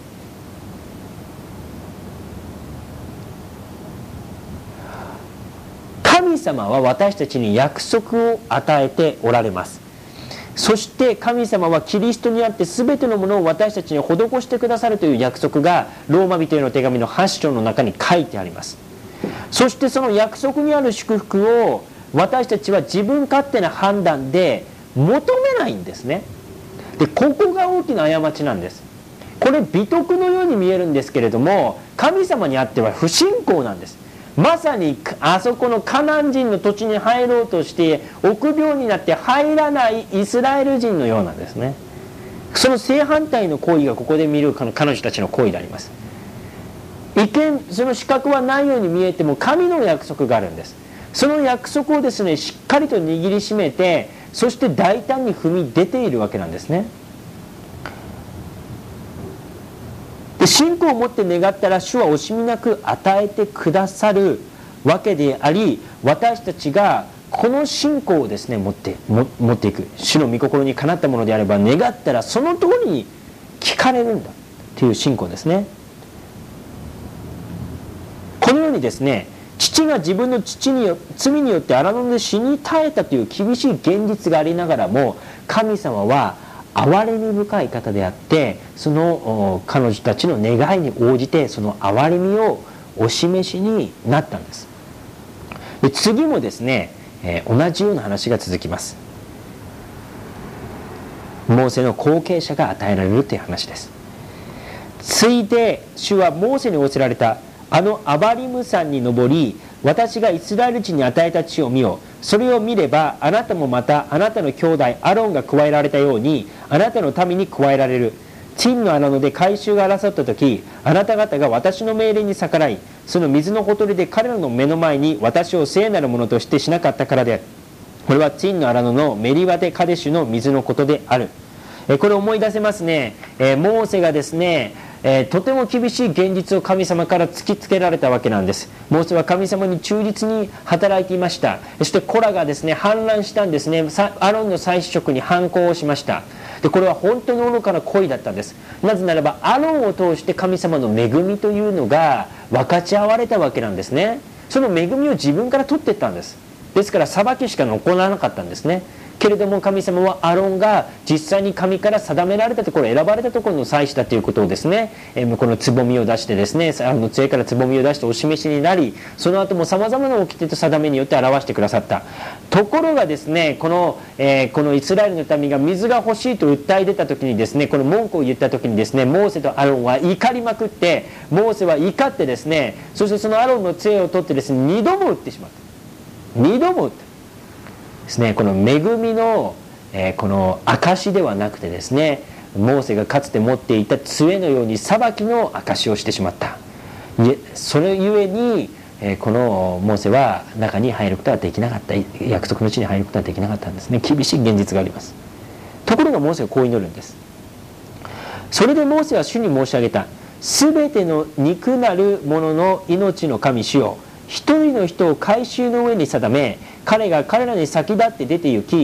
神様は私たちに約束を与えておられます。そして神様はキリストにあって全てのものを私たちに施してくださるという約束がローマ人への手紙のはち章の中に書いてあります。そしてその約束にある祝福を私たちは自分勝手な判断で求めないんですね。でここが大きな過ちなんです。これ美徳のように見えるんですけれども神様にあっては不信仰なんです。まさにあそこのカナン人の土地に入ろうとして臆病になって入らないイスラエル人のようなんですね。その正反対の行為がここで見る彼女たちの行為であります。一見その資格はないように見えても神の約束があるんです。その約束をですねしっかりと握りしめて、そして大胆に踏み出ているわけなんですね。で信仰を持って願ったら主は惜しみなく与えてくださるわけであり、私たちがこの信仰をですね持っても持っていく、主の御心にかなったものであれば願ったらその通りに聞かれるんだという信仰ですね。このようにですね父が自分の父によ罪によって荒野で死に絶えたという厳しい現実がありながらも、神様は憐れみ深い方であって、その彼女たちの願いに応じてその憐れみをお示しになったんです。で次もですね、えー、同じような話が続きます。モーセの後継者が与えられるという話です。ついで主はモーセに仰せられたあのアバリム山に登り、私がイスラエル地に与えた地を見よ。それを見ればあなたもまたあなたの兄弟アロンが加えられたようにあなたの民に加えられる。陳の荒野で改宗が争った時、あなた方が私の命令に逆らい、その水のほとりで彼らの目の前に私を聖なるものとしてしなかったからである。これは陳の荒野のメリワデカデシュの水のことである。これを思い出せますね。モーセがですねえー、とても厳しい現実を神様から突きつけられたわけなんです。モーセは神様に忠実に働いていました。そしてコラがですね反乱したんですね。アロンの祭司職に反抗をしました。でこれは本当に愚かな行為だったんです。なぜならばアロンを通して神様の恵みというのが分かち合われたわけなんですね。その恵みを自分から取っていったんです。ですから裁きしか残らなかったんですね。けれども神様はアロンが実際に神から定められたところ、選ばれたところの祭司だということをですね、えー、このつぼみを出してですね、あの杖からつぼみを出してお示しになり、その後もさまざまな掟と定めによって表してくださった。ところがですねこの、えー、このイスラエルの民が水が欲しいと訴え出た時にですね、この文句を言った時にですね、モーセとアロンは怒りまくって、モーセは怒ってですね、そしてそのアロンの杖を取ってですねにども打ってしまった。にども打ったですね、この恵みの、えー、この証ではなくてですね、モーセがかつて持っていた杖のように裁きの証をしてしまった。それゆえに、えー、このモーセは中に入ることはできなかった、約束の地に入ることはできなかったんですね。厳しい現実があります。ところがモーセはこう祈るんです。それでモーセは主に申し上げた。すべての肉なるものの命の神主よ、一人の人を改宗の上に定め、彼が彼らに先立って出て行き、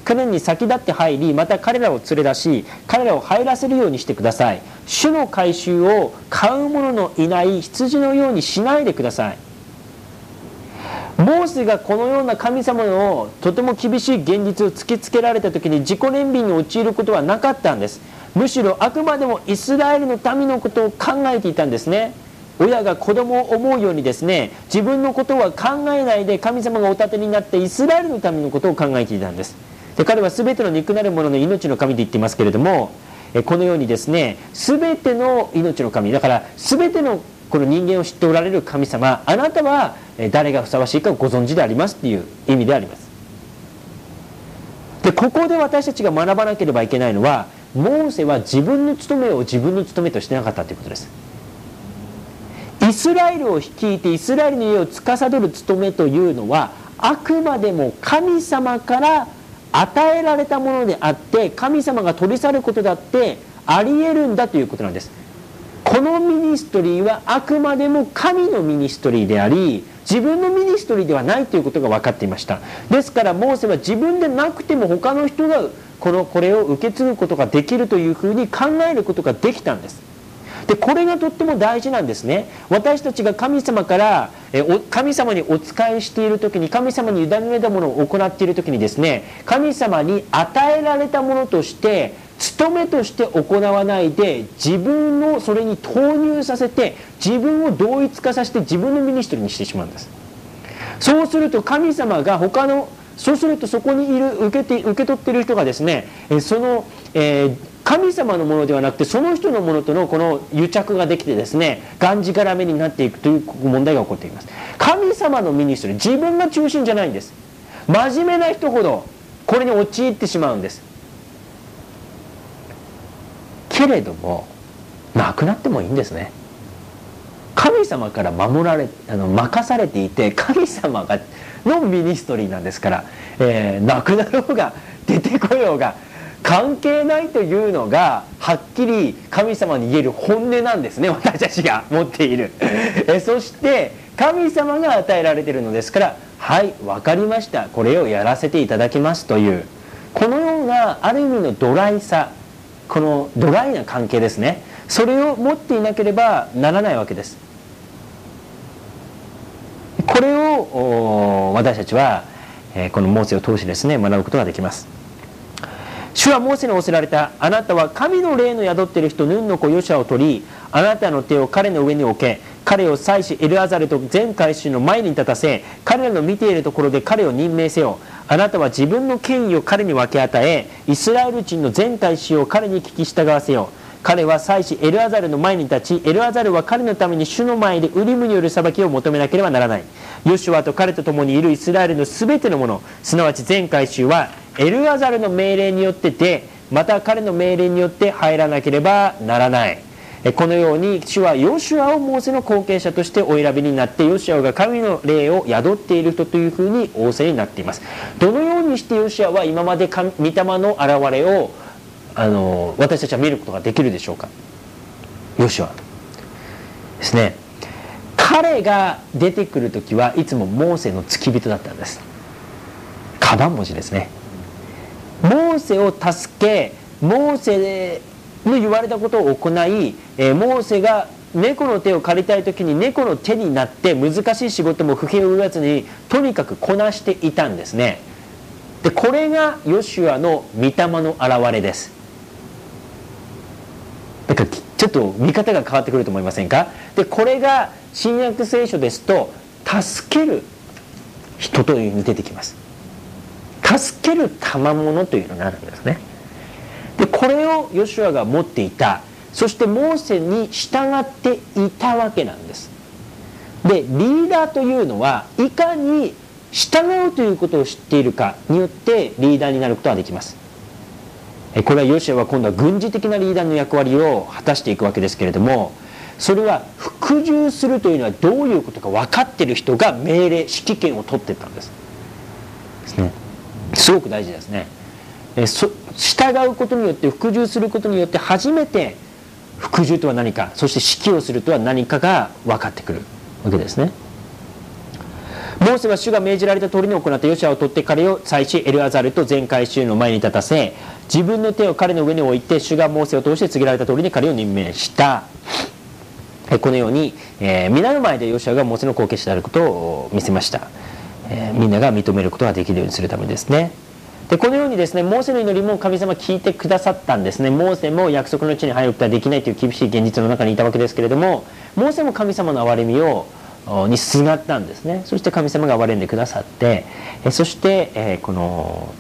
彼に先立って入り、また彼らを連れ出し、彼らを入らせるようにしてください。主の改宗を飼う者のいない羊のようにしないでください。モーセがこのような神様のとても厳しい現実を突きつけられた時に自己憐憫に陥ることはなかったんです。むしろあくまでもイスラエルの民のことを考えていたんですね。親が子供を思うようにですね、自分のことは考えないで神様がお立てになってイスラエルの民のことを考えていたんです。で、彼は全ての肉なるものの命の神と言っていますけれども、このようにですね、全ての命の神だから全てのこの人間を知っておられる神様、あなたは誰がふさわしいかをご存知でありますっていう意味であります。で、ここで私たちが学ばなければいけないのは、モーセは自分の務めを自分の務めとしてなかったということです。イスラエルを率いてイスラエルの家を司る務めというのは、あくまでも神様から与えられたものであって、神様が取り去ることだってありえるんだということなんです。このミニストリーはあくまでも神のミニストリーであり、自分のミニストリーではないということが分かっていました。ですからモーセは自分でなくても他の人がこのこれを受け継ぐことができるというふうに考えることができたんです。で、これがとっても大事なんですね。私たちが神様からえお神様にお仕えしている時に、神様に委ねたものを行っている時にですね、神様に与えられたものとして務めとして行わないで、自分をそれに投入させて自分を同一化させて自分のミニストリーにしてしまうんです。そうすると神様が他のそうするとそこにいる受けて受け取っている人がですね、その、えー、神様のものではなくてその人のものとのこの癒着ができてですね、がんじがらめになっていくという問題が起こっています。神様のミニストリー、自分が中心じゃないんです。真面目な人ほどこれに陥ってしまうんです。けれどもなくなってもいいんですね。神様から守られあの任されていて、神様がのミニストリーなんですから、えー、なくなろうが出てこようが関係ないというのがはっきり神様に言える本音なんですね、私たちが持っている。えそして神様が与えられているのですから、はい分かりました、これをやらせていただきますという、このようなある意味のドライさ、このドライな関係ですね、それを持っていなければならないわけです。これを私たちはこのモーセを通してですね学ぶことができます。主はモーセに仰せられた。あなたは神の霊の宿っている人ヌンの子ヨシュアを取り、あなたの手を彼の上に置け、彼を祭司エルアザルと全会衆の前に立たせ、彼らの見ているところで彼を任命せよ。あなたは自分の権威を彼に分け与え、イスラエル人の全会衆を彼に聞き従わせよ。彼は祭司エルアザルの前に立ち、エルアザルは彼のために主の前でウリムによる裁きを求めなければならない。ヨシュアと彼と共にいるイスラエルのすべてのもの、すなわち全会衆はエルアザルの命令によって出、また彼の命令によって入らなければならない。このように主はヨシュアをモーセの後継者としてお選びになって、ヨシュアが神の霊を宿っている人というふうに仰せになっています。どのようにしてヨシュアは今まで御霊の現れをあの私たちは見ることができるでしょうか。ヨシュアですね、彼が出てくるときはいつもモーセの付き人だったんです。カバン文字ですね。モーセを助け、モーセの言われたことを行い、えー、モーセが猫の手を借りたいときに猫の手になって難しい仕事も不平を言わずにとにかくこなしていたんですね。でこれがヨシュアの御霊の現れです。だからちょっと見方が変わってくると思いませんか。でこれが新約聖書ですと助ける人というふうに出てきます。助ける賜物というのがあるんですね。でこれをヨシュアが持っていた。そしてモーセに従っていたわけなんです。でリーダーというのはいかに従うということを知っているかによってリーダーになることができます。これはヨシュアは今度は軍事的なリーダーの役割を果たしていくわけですけれども、それは服従するというのはどういうことか分かっている人が命令指揮権を取っていったんです。ですね。すごく大事ですね。えそ従うことによって、服従することによって初めて服従とは何か、そして指揮をするとは何かが分かってくるわけですね。 モーセは主が命じられた通りに行った。ヨシュアを取って彼を祭司エルアザルと全会衆の前に立たせ、自分の手を彼の上に置いて、主がモーセを通して告げられた通りに彼を任命した。このように、えー、皆の前でヨシュアがモーセの後継者であることを見せました。えー、みんなが認めることができるようにするためですね。でこのようにですね、モーセの祈りも神様聞いてくださったんですね。モーセも約束の地に入ることはできないという厳しい現実の中にいたわけですけれども、モーセも神様の憐れみをにすがったんですね。そして神様が憐れんでくださって、えそして、えー、この、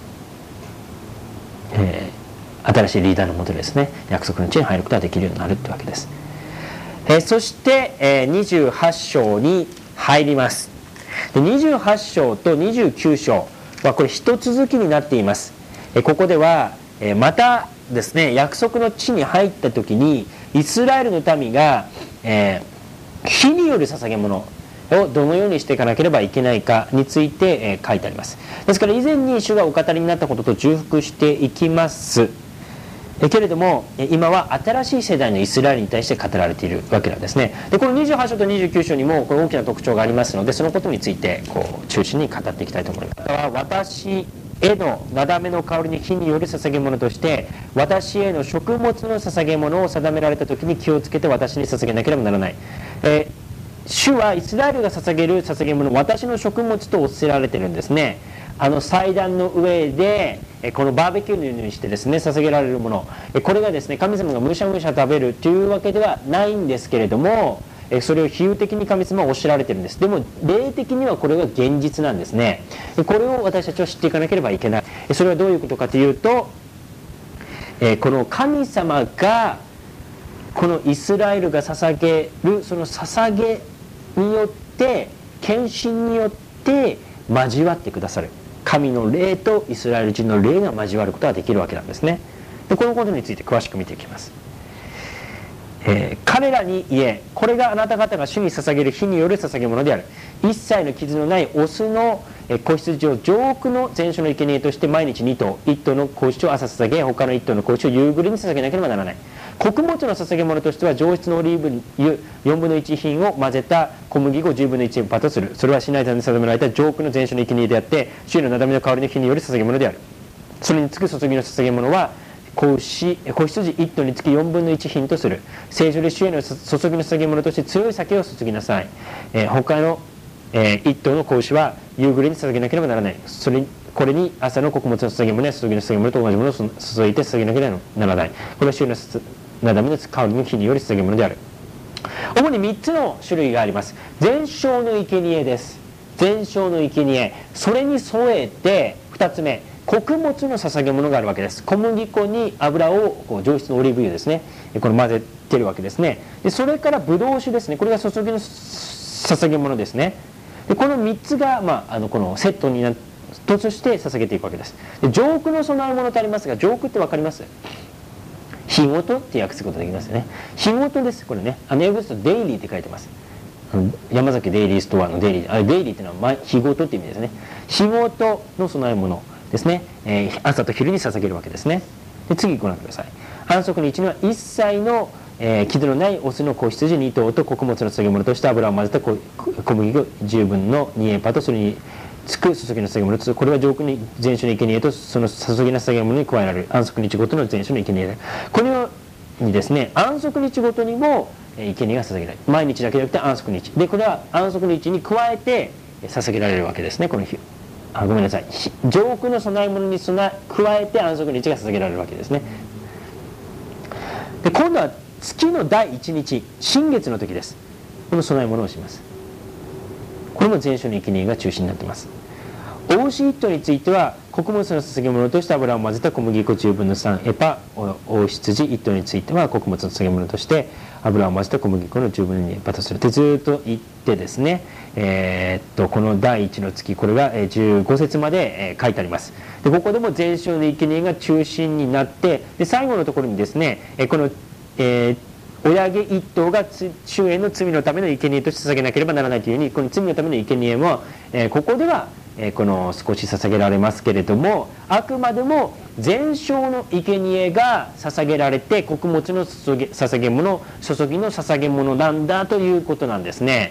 えー、新しいリーダーのもとですね、約束の地に入ることができるようになるというわけです。えー、そして、えー、にじゅうはち章に入ります。でにじゅうはち章とにじゅうきゅう章はこれ一続きになっています。えー、ここでは、えー、またですね、約束の地に入った時にイスラエルの民が、えー、火による捧げ物をどのようにしていかなければいけないかについて、えー、書いてあります。ですから以前に主がお語りになったことと重複していきます。えけれども今は新しい世代のイスラエルに対して語られているわけなんですね。でこのにじゅうはち章とにじゅうきゅう章にもこれ大きな特徴がありますので、そのことについてこう中心に語っていきたいと思います。私へのなだめの香りに火による捧げ物として、私への食物の捧げ物を定められた時に気をつけて私に捧げなければならない。えー主はイスラエルが捧げる捧げ物、私の食物とおっせられてるんですね。あの祭壇の上でこのバーベキューのようにしてですね捧げられるもの、これがですね神様がむしゃむしゃ食べるというわけではないんですけれども、それを比喩的に神様はおっしゃられてるんです。でも霊的にはこれが現実なんですね。これを私たちは知っていかなければいけない。それはどういうことかというと、この神様がこのイスラエルが捧げるその捧げによって献身によって交わってくださる神の霊とイスラエル人の霊が交わることができるわけなんですね。でこのことについて詳しく見ていきます。えー、彼らに言え、これがあなた方が主に捧げる火による捧げ物である。一切の傷のないオスの子羊を上空の全焼の生贄として毎日に頭、いっ頭の子牛を朝捧げ、他のいっ頭の子牛を夕暮れに捧げなければならない。穀物の捧げ物としては上質のオリーブ油よんぶんのいち品を混ぜた小麦粉じゅうぶんのいちパとする。それはシナイ山に定められた上空の全焼の生贄であって、主のなだめの香りの火による捧げ物である。それにつく注ぎの捧げ物は子牛子羊いっ頭につきよんぶんのいち品とする。聖所で主への注ぎの捧げ物として強い酒を注ぎなさい。えー、他の、えー、いっ頭の子牛は夕暮れに捧げなければならない。それこれに朝の穀物の捧げ物や注ぎの捧げ物と同じものを注いで捧げなければならない。これは主のなだめの香りの火により捧げ物である。主にみっつの種類があります。全焼の生贄です。全焼の生贄、それに添えてふたつめ、穀物の捧げ物があるわけです。小麦粉に油をこう上質のオリーブ油ですね、これ混ぜてるわけですね。でそれからブドウ酒ですね、これが注ぎの捧げ物ですね。でこのみっつが、まあ、あのこのセットになとして捧げていくわけです。で上空の供え物とありますが、上空って分かります？日ごとって訳すことができますよね。日ごとです。これね、あの英語ですとデイリーって書いてます。山崎デイリーストアのデイリー、あれデイリーっていうのは日ごとって意味ですね。日ごとの供え物ですね、えー、朝と昼に捧げるわけですね。で次ご覧ください。安息日には一切の、えー、傷のないオスの子羊に頭と穀物の捧げ物として油を混ぜた小麦粉じゅうぶんのにエパとそれにつく注ぎの捧げ物と、これは上空に全焼の生贄とその注ぎの捧げ物に加えられる安息日ごとの全焼の生贄である。このようにですね、安息日ごとにも生贄が捧げられる。毎日だけじゃなくて安息日で、これは安息日に加えて捧げられるわけですね。この日あごめんなさい上空の供え物に備え加えて安息日が捧げられるわけですね。で今度は月のだいいちにち、新月の時です。この供え物をします。これも全焼の生贄が中心になっています。お牛一頭については穀物の捧げ物として油を混ぜた小麦粉じゅうぶんのさんエパ、お羊一頭については穀物の捧げ物として油を混ぜた小麦粉のじゅうぶんのにエパとするってずっと言ってですね、えー、っとこのだいいちの月、これがじゅうご節まで書いてあります。でここでも全焼の生贄が中心になって、で最後のところにですね、この、えー親毛一頭が主への罪のための生贄として捧げなければならないというように、この罪のための生贄も、えー、ここでは、えー、この少し捧げられますけれども、あくまでも全焼の生贄が捧げられて穀物の捧げ物、注ぎの捧げ物なんだということなんですね。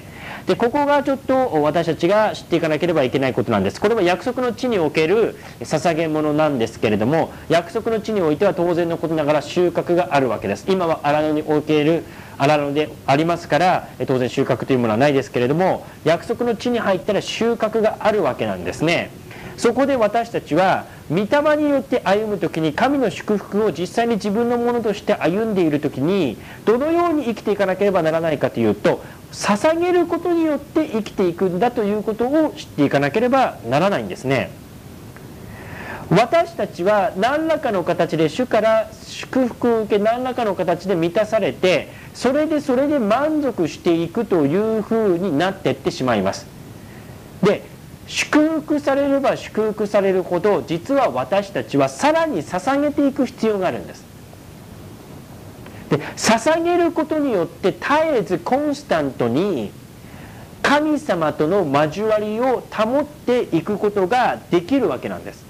でここがちょっと私たちが知っていかなければいけないことなんです。これは約束の地における捧げ物なんですけれども、約束の地においては当然のことながら収穫があるわけです。今は荒野における荒野でありますから、当然収穫というものはないですけれども、約束の地に入ったら収穫があるわけなんですね。そこで私たちは御霊によって歩む時に、神の祝福を実際に自分のものとして歩んでいる時に、どのように生きていかなければならないかというと、捧げることによって生きていくんだということを知っていかなければならないんですね。私たちは何らかの形で主から祝福を受け、何らかの形で満たされて、それでそれで満足していくというふうになっていってしまいます。で、祝福されれば祝福されるほど、実は私たちはさらに捧げていく必要があるんです。で、捧げることによって絶えずコンスタントに神様との交わりを保っていくことができるわけなんです。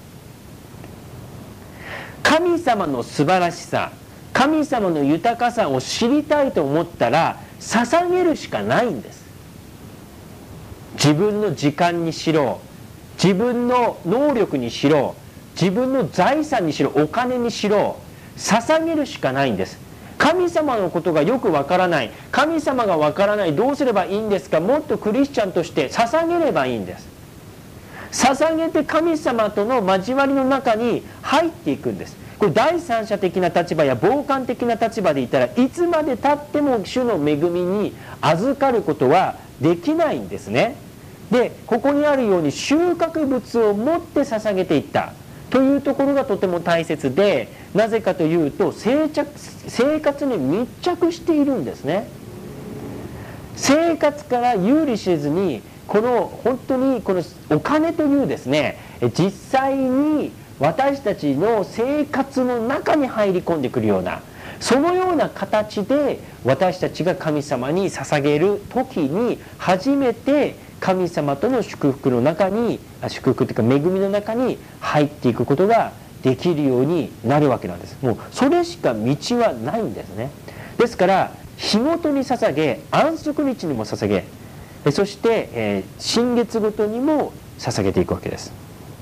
神様の素晴らしさ、神様の豊かさを知りたいと思ったら捧げるしかないんです。自分の時間にしろ、自分の能力にしろ、自分の財産にしろ、お金にしろ、捧げるしかないんです。神様のことがよくわからない、神様がわからない、どうすればいいんですか。もっとクリスチャンとして捧げればいいんです。捧げて神様との交わりの中に入っていくんです。これ第三者的な立場や傍観的な立場でいたらいつまでたっても主の恵みに預かることはできないんですね。で、ここにあるように収穫物を持って捧げていったというところがとても大切で、なぜかというと生着生活に密着しているんですね。生活から有利せずに、この本当にこのお金というですね、実際に私たちの生活の中に入り込んでくるような、そのような形で私たちが神様に捧げる時に初めて神様との祝福の中に、祝福というか恵みの中に入っていくことができるようになるわけなんです。もうそれしか道はないんですね。ですから日ごとに捧げ、安息日にも捧げ、そして、えー、新月ごとにも捧げていくわけです。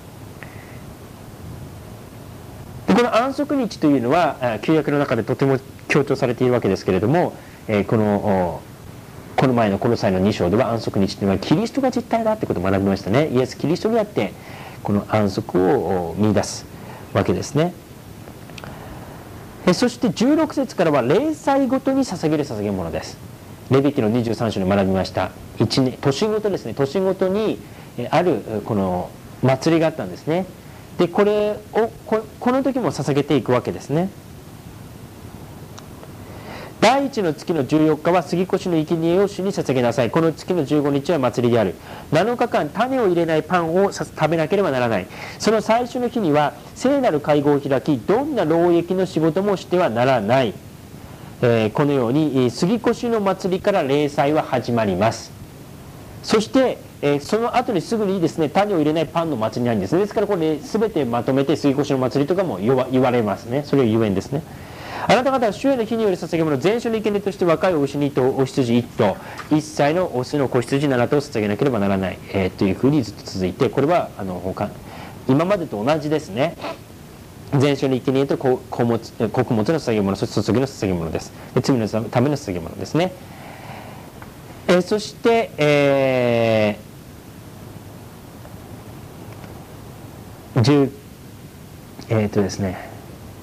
でこの安息日というのは旧約の中でとても強調されているわけですけれども、えー、このこの前のコロサイのに章では安息日というのはキリストが実体だってことを学びましたね。イエス・キリストにあってこの安息を見出すわけですね。そしてじゅうろく節からは例祭ごとに捧げる捧げ物です。レビ記のにじゅうさん章で学びましたいちねん年ごとですね、年ごとにあるこの祭りがあったんですね。でこれを こ, この時も捧げていくわけですね。第一の月のじゅうよっかは杉越の生贄を主に捧げなさい。この月のじゅうごにちは祭りである。なのかかん種を入れないパンを食べなければならない。その最初の日には聖なる会合を開き、どんな労役の仕事もしてはならない。えー、このように杉越の祭りから例祭は始まります。そして、えー、その後にすぐにですね、種を入れないパンの祭りなんです。ですからこれ全てまとめて杉越の祭りとかも言わ、言われますね。それを言えんですね。あなた方は主への日による捧げ物、全焼の生贄として若いお牛に頭、お羊いっ頭、いっさいのオスの子羊なな頭を捧げなければならない、えー、というふうにずっと続いて、これはあの他今までと同じですね。全焼の生贄と穀物、穀物の捧げ物、そして注ぎの捧げ物です。で罪のための捧げ物ですね。えー、そして、えー、10えっ、ー、とですね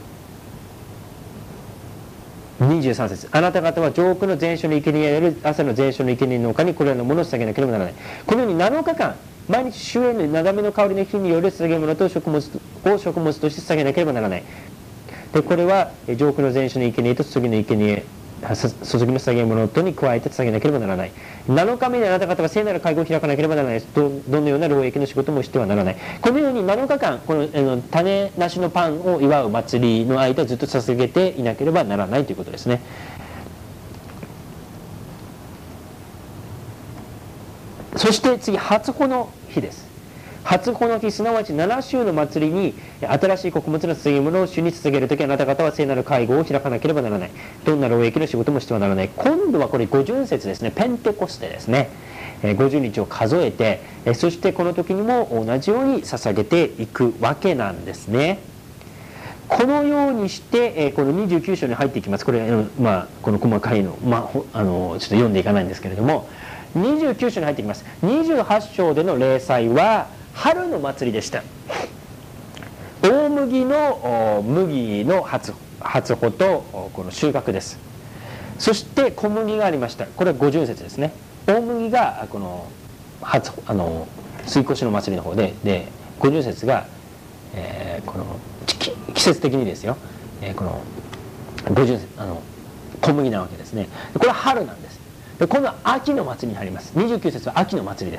にじゅうさん節、あなた方は上空の全焼の生贄やる朝の全焼の生贄の他にこれらのものを捧げなければならない。このようになのかかん毎日主への長めの香りの日による捧げ物と食物を食物として捧げなければならない。でこれは上空の全焼の生贄と注ぎの生贄、注ぎの捧げ物とに加えて捧げなければならない。なのかめにあなた方は聖なる会合を開かなければならない。 ど, どのような労役の仕事もしてはならない。このようになのかかんこのあの種なしのパンを祝う祭りの間ずっと捧げていなければならないということですね。そして次、初穂の日です。 初穂の日、すなわちなな週の祭りに新しい穀物の捧げ物を主に捧げるとき、あなた方は聖なる会合を開かなければならない。どんな労役の仕事もしてはならない。今度はこれ五巡節ですね。ペンテコステですね。ごじゅうにちを数えて、そしてこの時にも同じように捧げていくわけなんですね。このようにしてこのにじゅうきゅう章に入っていきます。これ、まあ、この細かいの、まあ、あのちょっと読んでいかないんですけれども、にじゅうきゅう章に入っていきます。にじゅうはち章での例祭は春の祭りでした。大麦の麦の 初, 初穂とこの収穫です。そして小麦がありました。これは五巡節ですね。大麦がこの初あの吸い越しの祭りの方で、で五巡節が、えー、この季節的にですよ、えー、この五巡節あの小麦なわけですね。これは春なんです。で今度は秋の祭りに入ります。にじゅうきゅう節は秋の祭りです。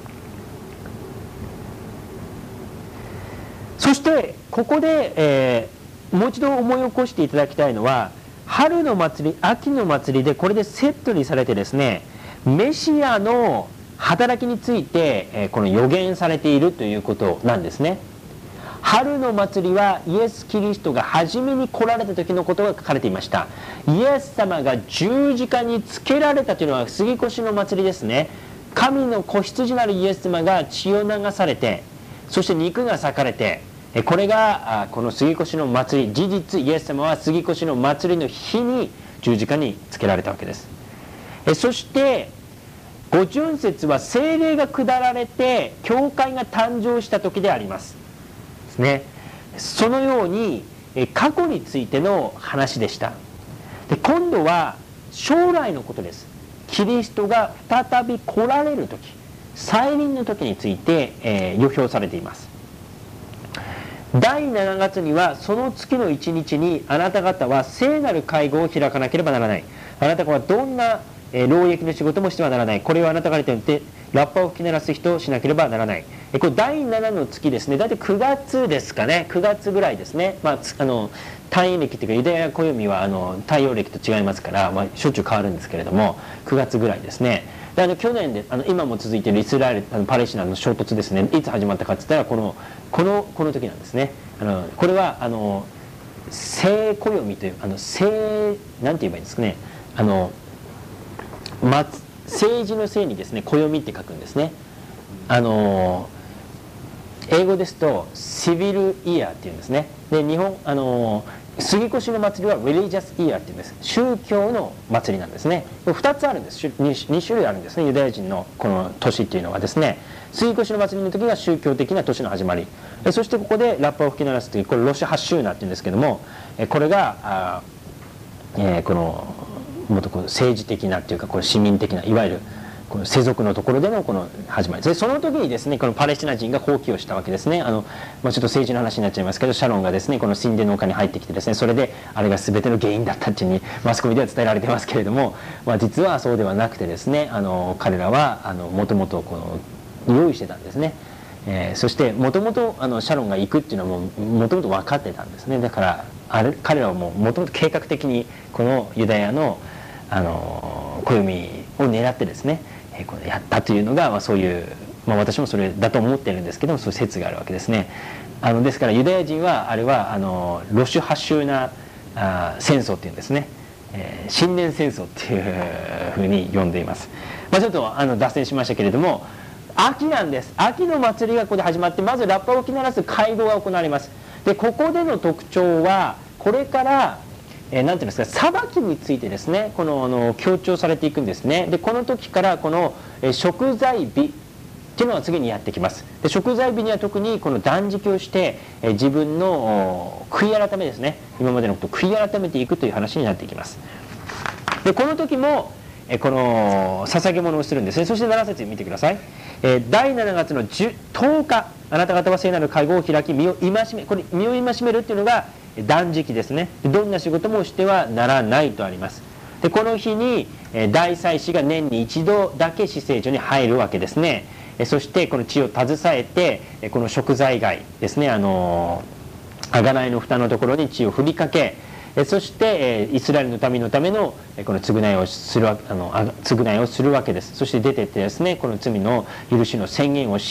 そしてここで、えー、もう一度思い起こしていただきたいのは、春の祭り秋の祭りでこれでセットにされてですね、メシアの働きについて、えー、この予言されているということなんですね。春の祭りはイエス・キリストが初めに来られた時のことが書かれていました。イエス様が十字架につけられたというのは杉越の祭りですね。神の子羊なるイエス様が血を流されて、そして肉が裂かれて、これがこの杉越の祭り、事実イエス様は杉越の祭りの日に十字架につけられたわけです。そして五巡節は聖霊が下られて教会が誕生した時でありますですね。そのように過去についての話でした。で今度は将来のことです。キリストが再び来られる時、再臨の時について、えー、予表されています。だいなながつにはその月のいちにちにあなた方は聖なる会合を開かなければならない。あなた方はどんな労役の仕事もしてはならない。これをあなた方にとってラッパを吹き鳴らす人をしなければならない。これだいななの月ですね。だいたいくがつですかね。くがつぐらいですね。まあ、あの単位暦というかユダヤ暦はあの太陽暦と違いますから、まあ、しょっちゅう変わるんですけれども、くがつぐらいですね。であの去年であの今も続いているイスラエルあのパレスチナの衝突ですね。いつ始まったかって言ったらこのこのこの時なんですね。あのこれはあの聖暦というあの聖なんて言えばいいんですかね。あのま、政治のせいにですね、暦って書くんですね。あの英語ですとシビルイヤーっていうんですね。で日本あの杉越の祭りはウェリジャスイヤーっていうんです。宗教の祭りなんですね。ふたつあるんです。 2, に種類あるんですね。ユダヤ人のこの年っていうのはですね、杉越の祭りの時が宗教的な年の始まり、そしてここでラッパを吹き鳴らすという、これロシアハッシューナっていうんですけども、これがあ、えー、このもっとこう政治的なっていうかこれ市民的ないわゆるこの世俗のところでのこの始まりで、その時にですねこのパレスチナ人が放棄をしたわけですね。あの、まあ、ちょっと政治の話になっちゃいますけど、シャロンがですねこの神殿の丘に入ってきてですね、それであれが全ての原因だったっていうふうにマスコミでは伝えられてますけれども、まあ、実はそうではなくてですね、あの彼らはもともと用意してたんですね。えー、そしてもともとシャロンが行くっていうのはもともと分かってたんですね。だからあれ彼らはもともと計画的にこのユダヤのあの暦を狙ってですね、えー、これやったというのが、まあ、そういう、まあ、私もそれだと思ってるんですけども、そういう説があるわけですね。あのですからユダヤ人はあれはあのロシュハシューナあ戦争っていうんですね、えー、新年戦争っていうふうに呼んでいます。まあ、ちょっとあの脱線しましたけれども、秋なんです。秋の祭りがここで始まって、まずラッパを吹き鳴らす会合が行われます。でここでの特徴はこれからえー、なんていうんですか、裁きについてですね、このあの強調されていくんですね。でこの時からこの、えー、贖罪日っていうのが次にやってきます。で贖罪日には特にこの断食をして、えー、自分の悔い改めですね、今までのことを悔い改めていくという話になっていきます。でこの時も、えー、この捧げ物をするんですね。そしてなな節見てください。えー、だいなながつのとおか、あなた方は聖なる会合を開き身を戒め、これ身を戒めるっていうのが断食ですね。どんな仕事もしてはならないとあります。でこの日に大祭司が年に一度だけ至聖所に入るわけですね。そしてこの血を携えてこの贖罪街ですね、あの贖いの蓋のところに血を振りかけ、そしてイスラエルの民のためのこの償いをするあの償いをするわけです。そして出てってですね、この罪の許しの宣言をし、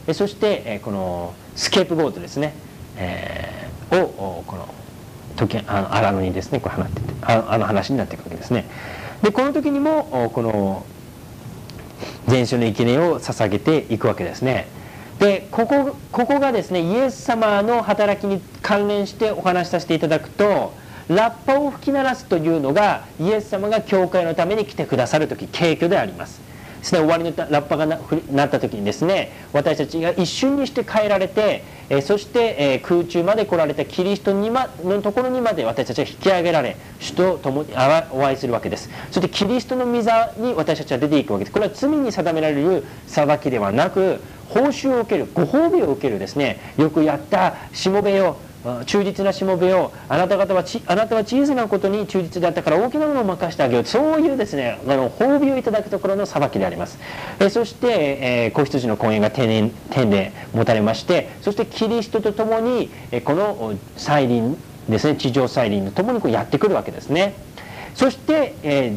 そしてこのスケープゴートですね、えー、をこの時あの荒野にですねこう放ってて、ああの話になっていくわけですね。でこの時にもこの全焼の生贄を捧げていくわけですね。でここここがですねイエス様の働きに関連してお話しさせていただくと、ラッパを吹き鳴らすというのがイエス様が教会のために来てくださる時、景挙でありますですね。終わりのラッパが な, なった時にですね、私たちが一瞬にして変えられて、えー、そして、えー、空中まで来られたキリストに、ま、のところにまで私たちは引き上げられ、主と共にお会いするわけです。そしてキリストの御座に私たちは出ていくわけです。これは罪に定められる裁きではなく、報酬を受ける、ご褒美を受けるですね、よくやったしもべよ、忠実なしもべよ、あなた方はちあなたは小さなことに忠実であったから大きなものを任せてあげよう、そういうですねあの褒美をいただくところの裁きであります。えそして、えー、子羊の婚宴が天天で持たれまして、そしてキリストと共に、えこの再臨ですね、地上再臨と共にこうやってくるわけですね。そして、え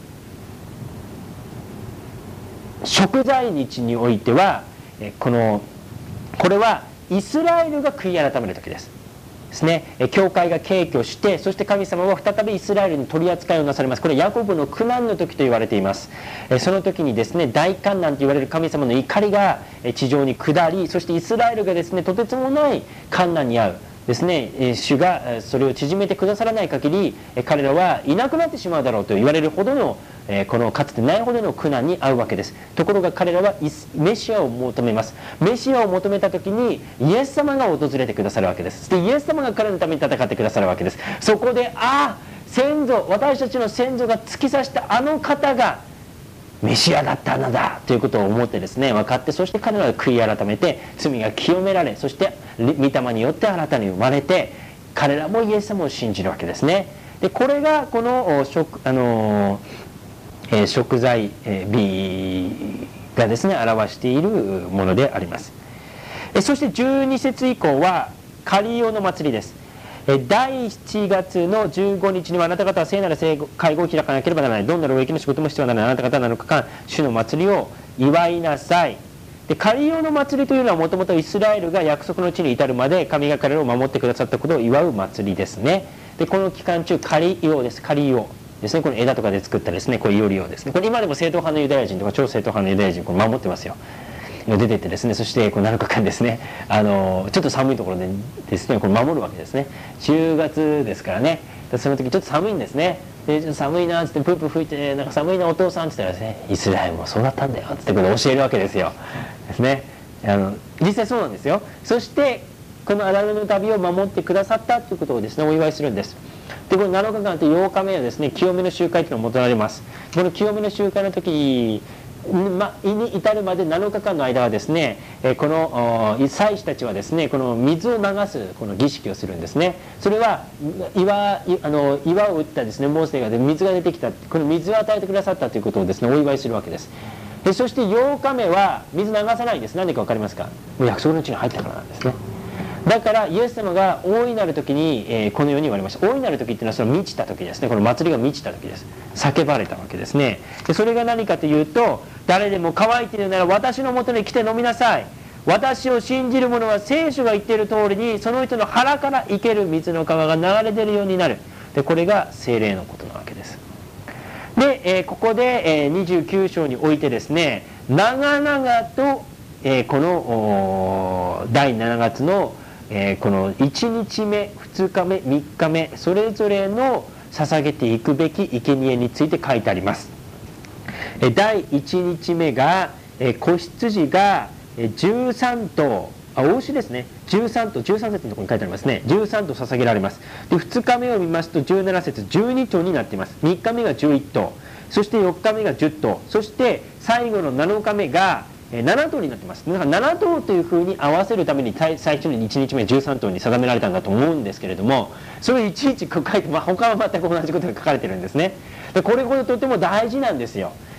ー、贖罪日においては、えこのこれはイスラエルが悔い改める時です。ですね、教会が敬虚して、そして神様は再びイスラエルに取り扱いをなされます。これヤコブの苦難の時と言われています。その時にですね大観難と言われる神様の怒りが地上に下り、そしてイスラエルがですねとてつもない観難に遭うですね、主がそれを縮めてくださらない限り彼らはいなくなってしまうだろうと言われるほどのこのかつてないほどの苦難に遭うわけです。ところが彼らはメシアを求めます。メシアを求めた時にイエス様が訪れてくださるわけです。そしてイエス様が彼のために戦ってくださるわけです。そこでああ先祖、私たちの先祖が突き刺したあの方がメシアだったのだということを思ってですね分かって、そして彼らが悔い改めて罪が清められ、そして御霊によって新たに生まれて彼らもイエス様を信じるわけですね。でこれがこの食あのえー、贖罪日がですね表しているものであります。えそしてじゅうに節以降はカリオの祭りです。だいしちがつのじゅうごにちにはあなた方は聖なる会合を開かなければならない。どんな労役の仕事も必要なのであなた方はなのかかん主の祭りを祝いなさい。でカリオの祭りというのはもともとイスラエルが約束の地に至るまで神が彼らを守ってくださったことを祝う祭りですね。でこの期間中カリオです。カリオですね、この枝とかで作ったですねこういう料理をですね、これ今でも正統派のユダヤ人とか超正統派のユダヤ人これ守ってますよ。出てってですね、そしてこうなのかかんですね、あのちょっと寒いところでですねこれ守るわけですね。じゅうがつですからね、その時ちょっと寒いんですね。でちょっと寒いなっつってプープー吹いて、なんか寒いなお父さんって言ったらですね、イスラエルもそうだったんだよっつってこれ教えるわけですよ。ですね、あの実際そうなんですよ。そしてこの荒野の旅を守ってくださったということをですねお祝いするんです。でこのなのかかんとようかめはですね清めの集会というのが求められます。この清めの集会の時に至るまでなのかかんの間はですねこの祭司たちはですねこの水を流すこの儀式をするんですね。それは 岩, あの岩を打ったですねモーセが水が出てきた、この水を与えてくださったということをですねお祝いするわけです。でそしてようかめは水流さないんです。何でか分かりますか？もう約束の地に入ったからなんですね。だからイエス様が大いなる時に、えー、このように言われました。大いなる時っていうのはその満ちた時ですね。この祭りが満ちた時です。叫ばれたわけですね。でそれが何かというと、誰でも乾いているなら私のもとに来て飲みなさい。私を信じる者は聖書が言っている通りにその人の腹から生ける水の川が流れ出るようになる。でこれが聖霊のことなわけです。で、えー、ここで、えー、にじゅうきゅう章においてですね長々と、えー、このだいしちがつのえー、このいちにちめふつかめみっかめそれぞれの捧げていくべき生贄について書いてあります。えー、だいいちにちめが、えー、子羊がじゅうさんとう、あ、牛ですね、じゅうさんとう、じゅうさん節のところに書いてありますね。じゅうさんとう捧げられます。でふつかめを見ますとじゅうなな節じゅうにとうになっています。みっかめがじゅういっとう、そしてよっかめがじゅっとう、そして最後のなのかめがななとうになっています。だからななとうというふうに合わせるために最初にいちにちめじゅうさんとうに定められたんだと思うんですけれども、それをいちいち書いて、まあ、他は全く同じことが書かれてるんですね。でこれほどとても大事なんですよ。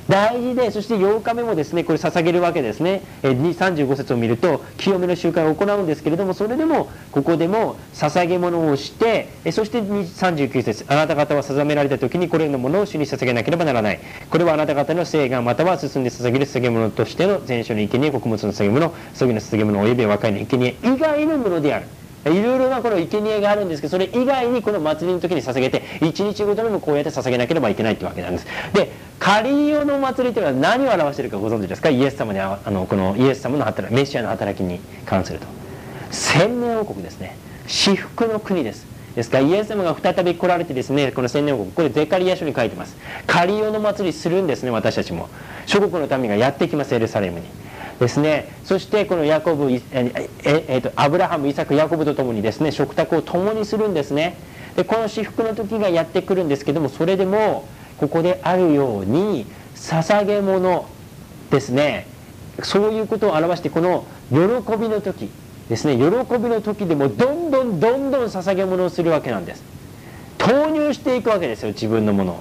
大事で、そしてようかめもですねこれ捧げるわけですね。さんじゅうご節を見ると清めの習慣を行うんですけれども、それでもここでも捧げ物をして、そしてさんじゅうきゅう節、あなた方は定められた時にこれらのものを主に捧げなければならない。これはあなた方の聖願または進んで捧げる捧げ物としての全焼の生贄、穀物の捧げ物、葬儀の捧げ物および和解の生贄以外のものである。いろいろなこの生贄があるんですけど、それ以外にこの祭りの時に捧げていちにちごとにもこうやって捧げなければいけないというわけなんです。で、カリオの祭りというのは何を表しているかご存知ですか？イエス様にあのこのイエス様の働き、メシアの働きに関すると千年王国ですね。至福の国です。ですからイエス様が再び来られてですね、この千年王国、これゼカリヤ書に書いてます。カリオの祭りするんですね。私たちも諸国の民がやってきます。エルサレムにですね。そしてこのヤコブ、えええー、とアブラハム、イサク、ヤコブとともにですね食卓を共にするんですね。でこの至福の時がやってくるんですけども、それでもここであるように捧げ物ですね、そういうことを表して、この喜びの時ですね、喜びの時でもどんどんどんどん捧げ物をするわけなんです。投入していくわけですよ、自分のものを。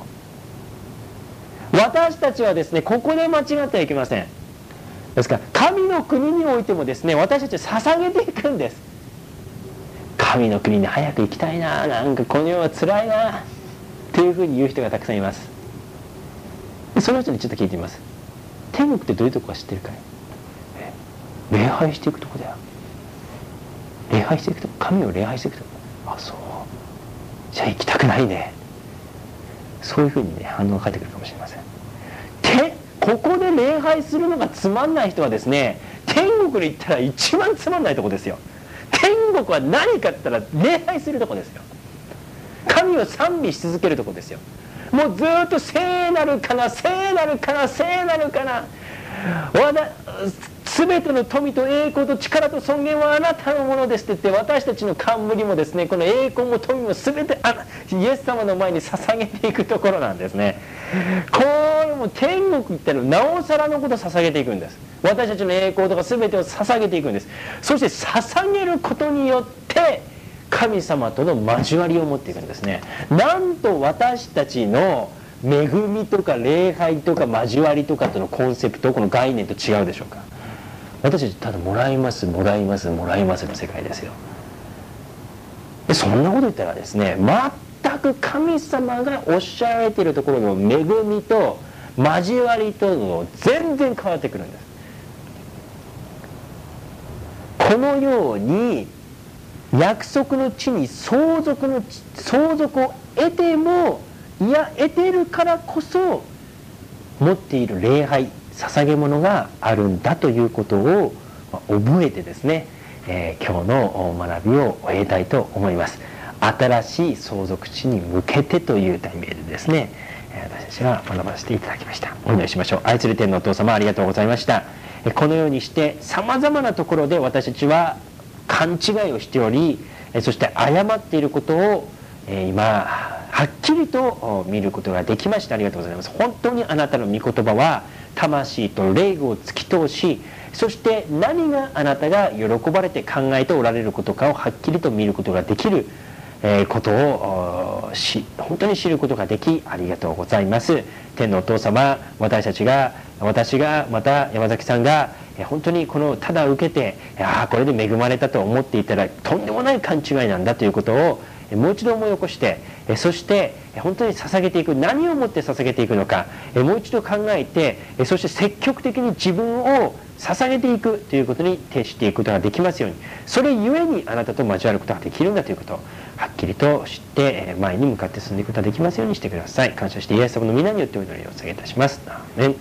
私たちはですねここで間違ってはいけません。ですから神の国においてもですね、私たちは捧げていくんです。神の国に早く行きたいな、なんかこの世はつらいなっていうふうに言う人がたくさんいます。その人にちょっと聞いてみます。天国ってどういうとこか知ってるかい？礼拝していくとこだよ。礼拝していくとこ、神を礼拝していくとこ。あ、そう、じゃあ行きたくないね。そういうふうにね反応が返ってくるかもしれません。てここで礼拝するのがつまんない人はですね、天国に行ったら一番つまんないとこですよ。天国は何かって言ったら礼拝するとこですよ。神を賛美し続けるとこですよ。もうずっと聖なるかな、聖なるかな、聖なるかな、全ての富と栄光と力と尊厳はあなたのものですって言って、私たちの冠もですね、この栄光も富も全てあイエス様の前に捧げていくところなんですね。これも天国行ったらなおさらのことを捧げていくんです。私たちの栄光とか全てを捧げていくんです。そして捧げることによって神様との交わりを持っていくんですね。なんと私たちの恵みとか礼拝とか交わりとかとのコンセプト、この概念と違うでしょうか。私たちただもらいますもらいますもらいますの世界ですよ。でそんなこと言ったらですね、全く神様がおっしゃられているところの恵みと交わりとの全然変わってくるんです。このように約束の地に相続の相続を得ても、いや得てるからこそ持っている礼拝、捧げ物があるんだということを覚えてですね、えー、今日の学びを終えたいと思います。新しい相続地に向けてという題名でですね、私たちは学ばせていただきました。お祈りしましょう。愛する天のお父様、ありがとうございました。このようにしてさまざまなところで私たちは勘違いをしており、そして誤っていることを今はっきりと見ることができました。ありがとうございます。本当にあなたの御言葉は魂と霊を突き通し、そして何があなたが喜ばれて考えておられることかをはっきりと見ることができることをし本当に知ることができ、ありがとうございます。天のお父様、私たちが私がまた山崎さんが本当にこのただ受けて、ああこれで恵まれたと思っていたらとんでもない勘違いなんだということをもう一度思い起こして、そして本当に捧げていく、何をもって捧げていくのかもう一度考えて、そして積極的に自分を捧げていくということに徹していくことができますように、それゆえにあなたと交わることができるんだということをはっきりと知って前に向かって進んでいくことができますようにしてください。感謝してイエス様の皆によってお祈りを捧げいたします。アーメン。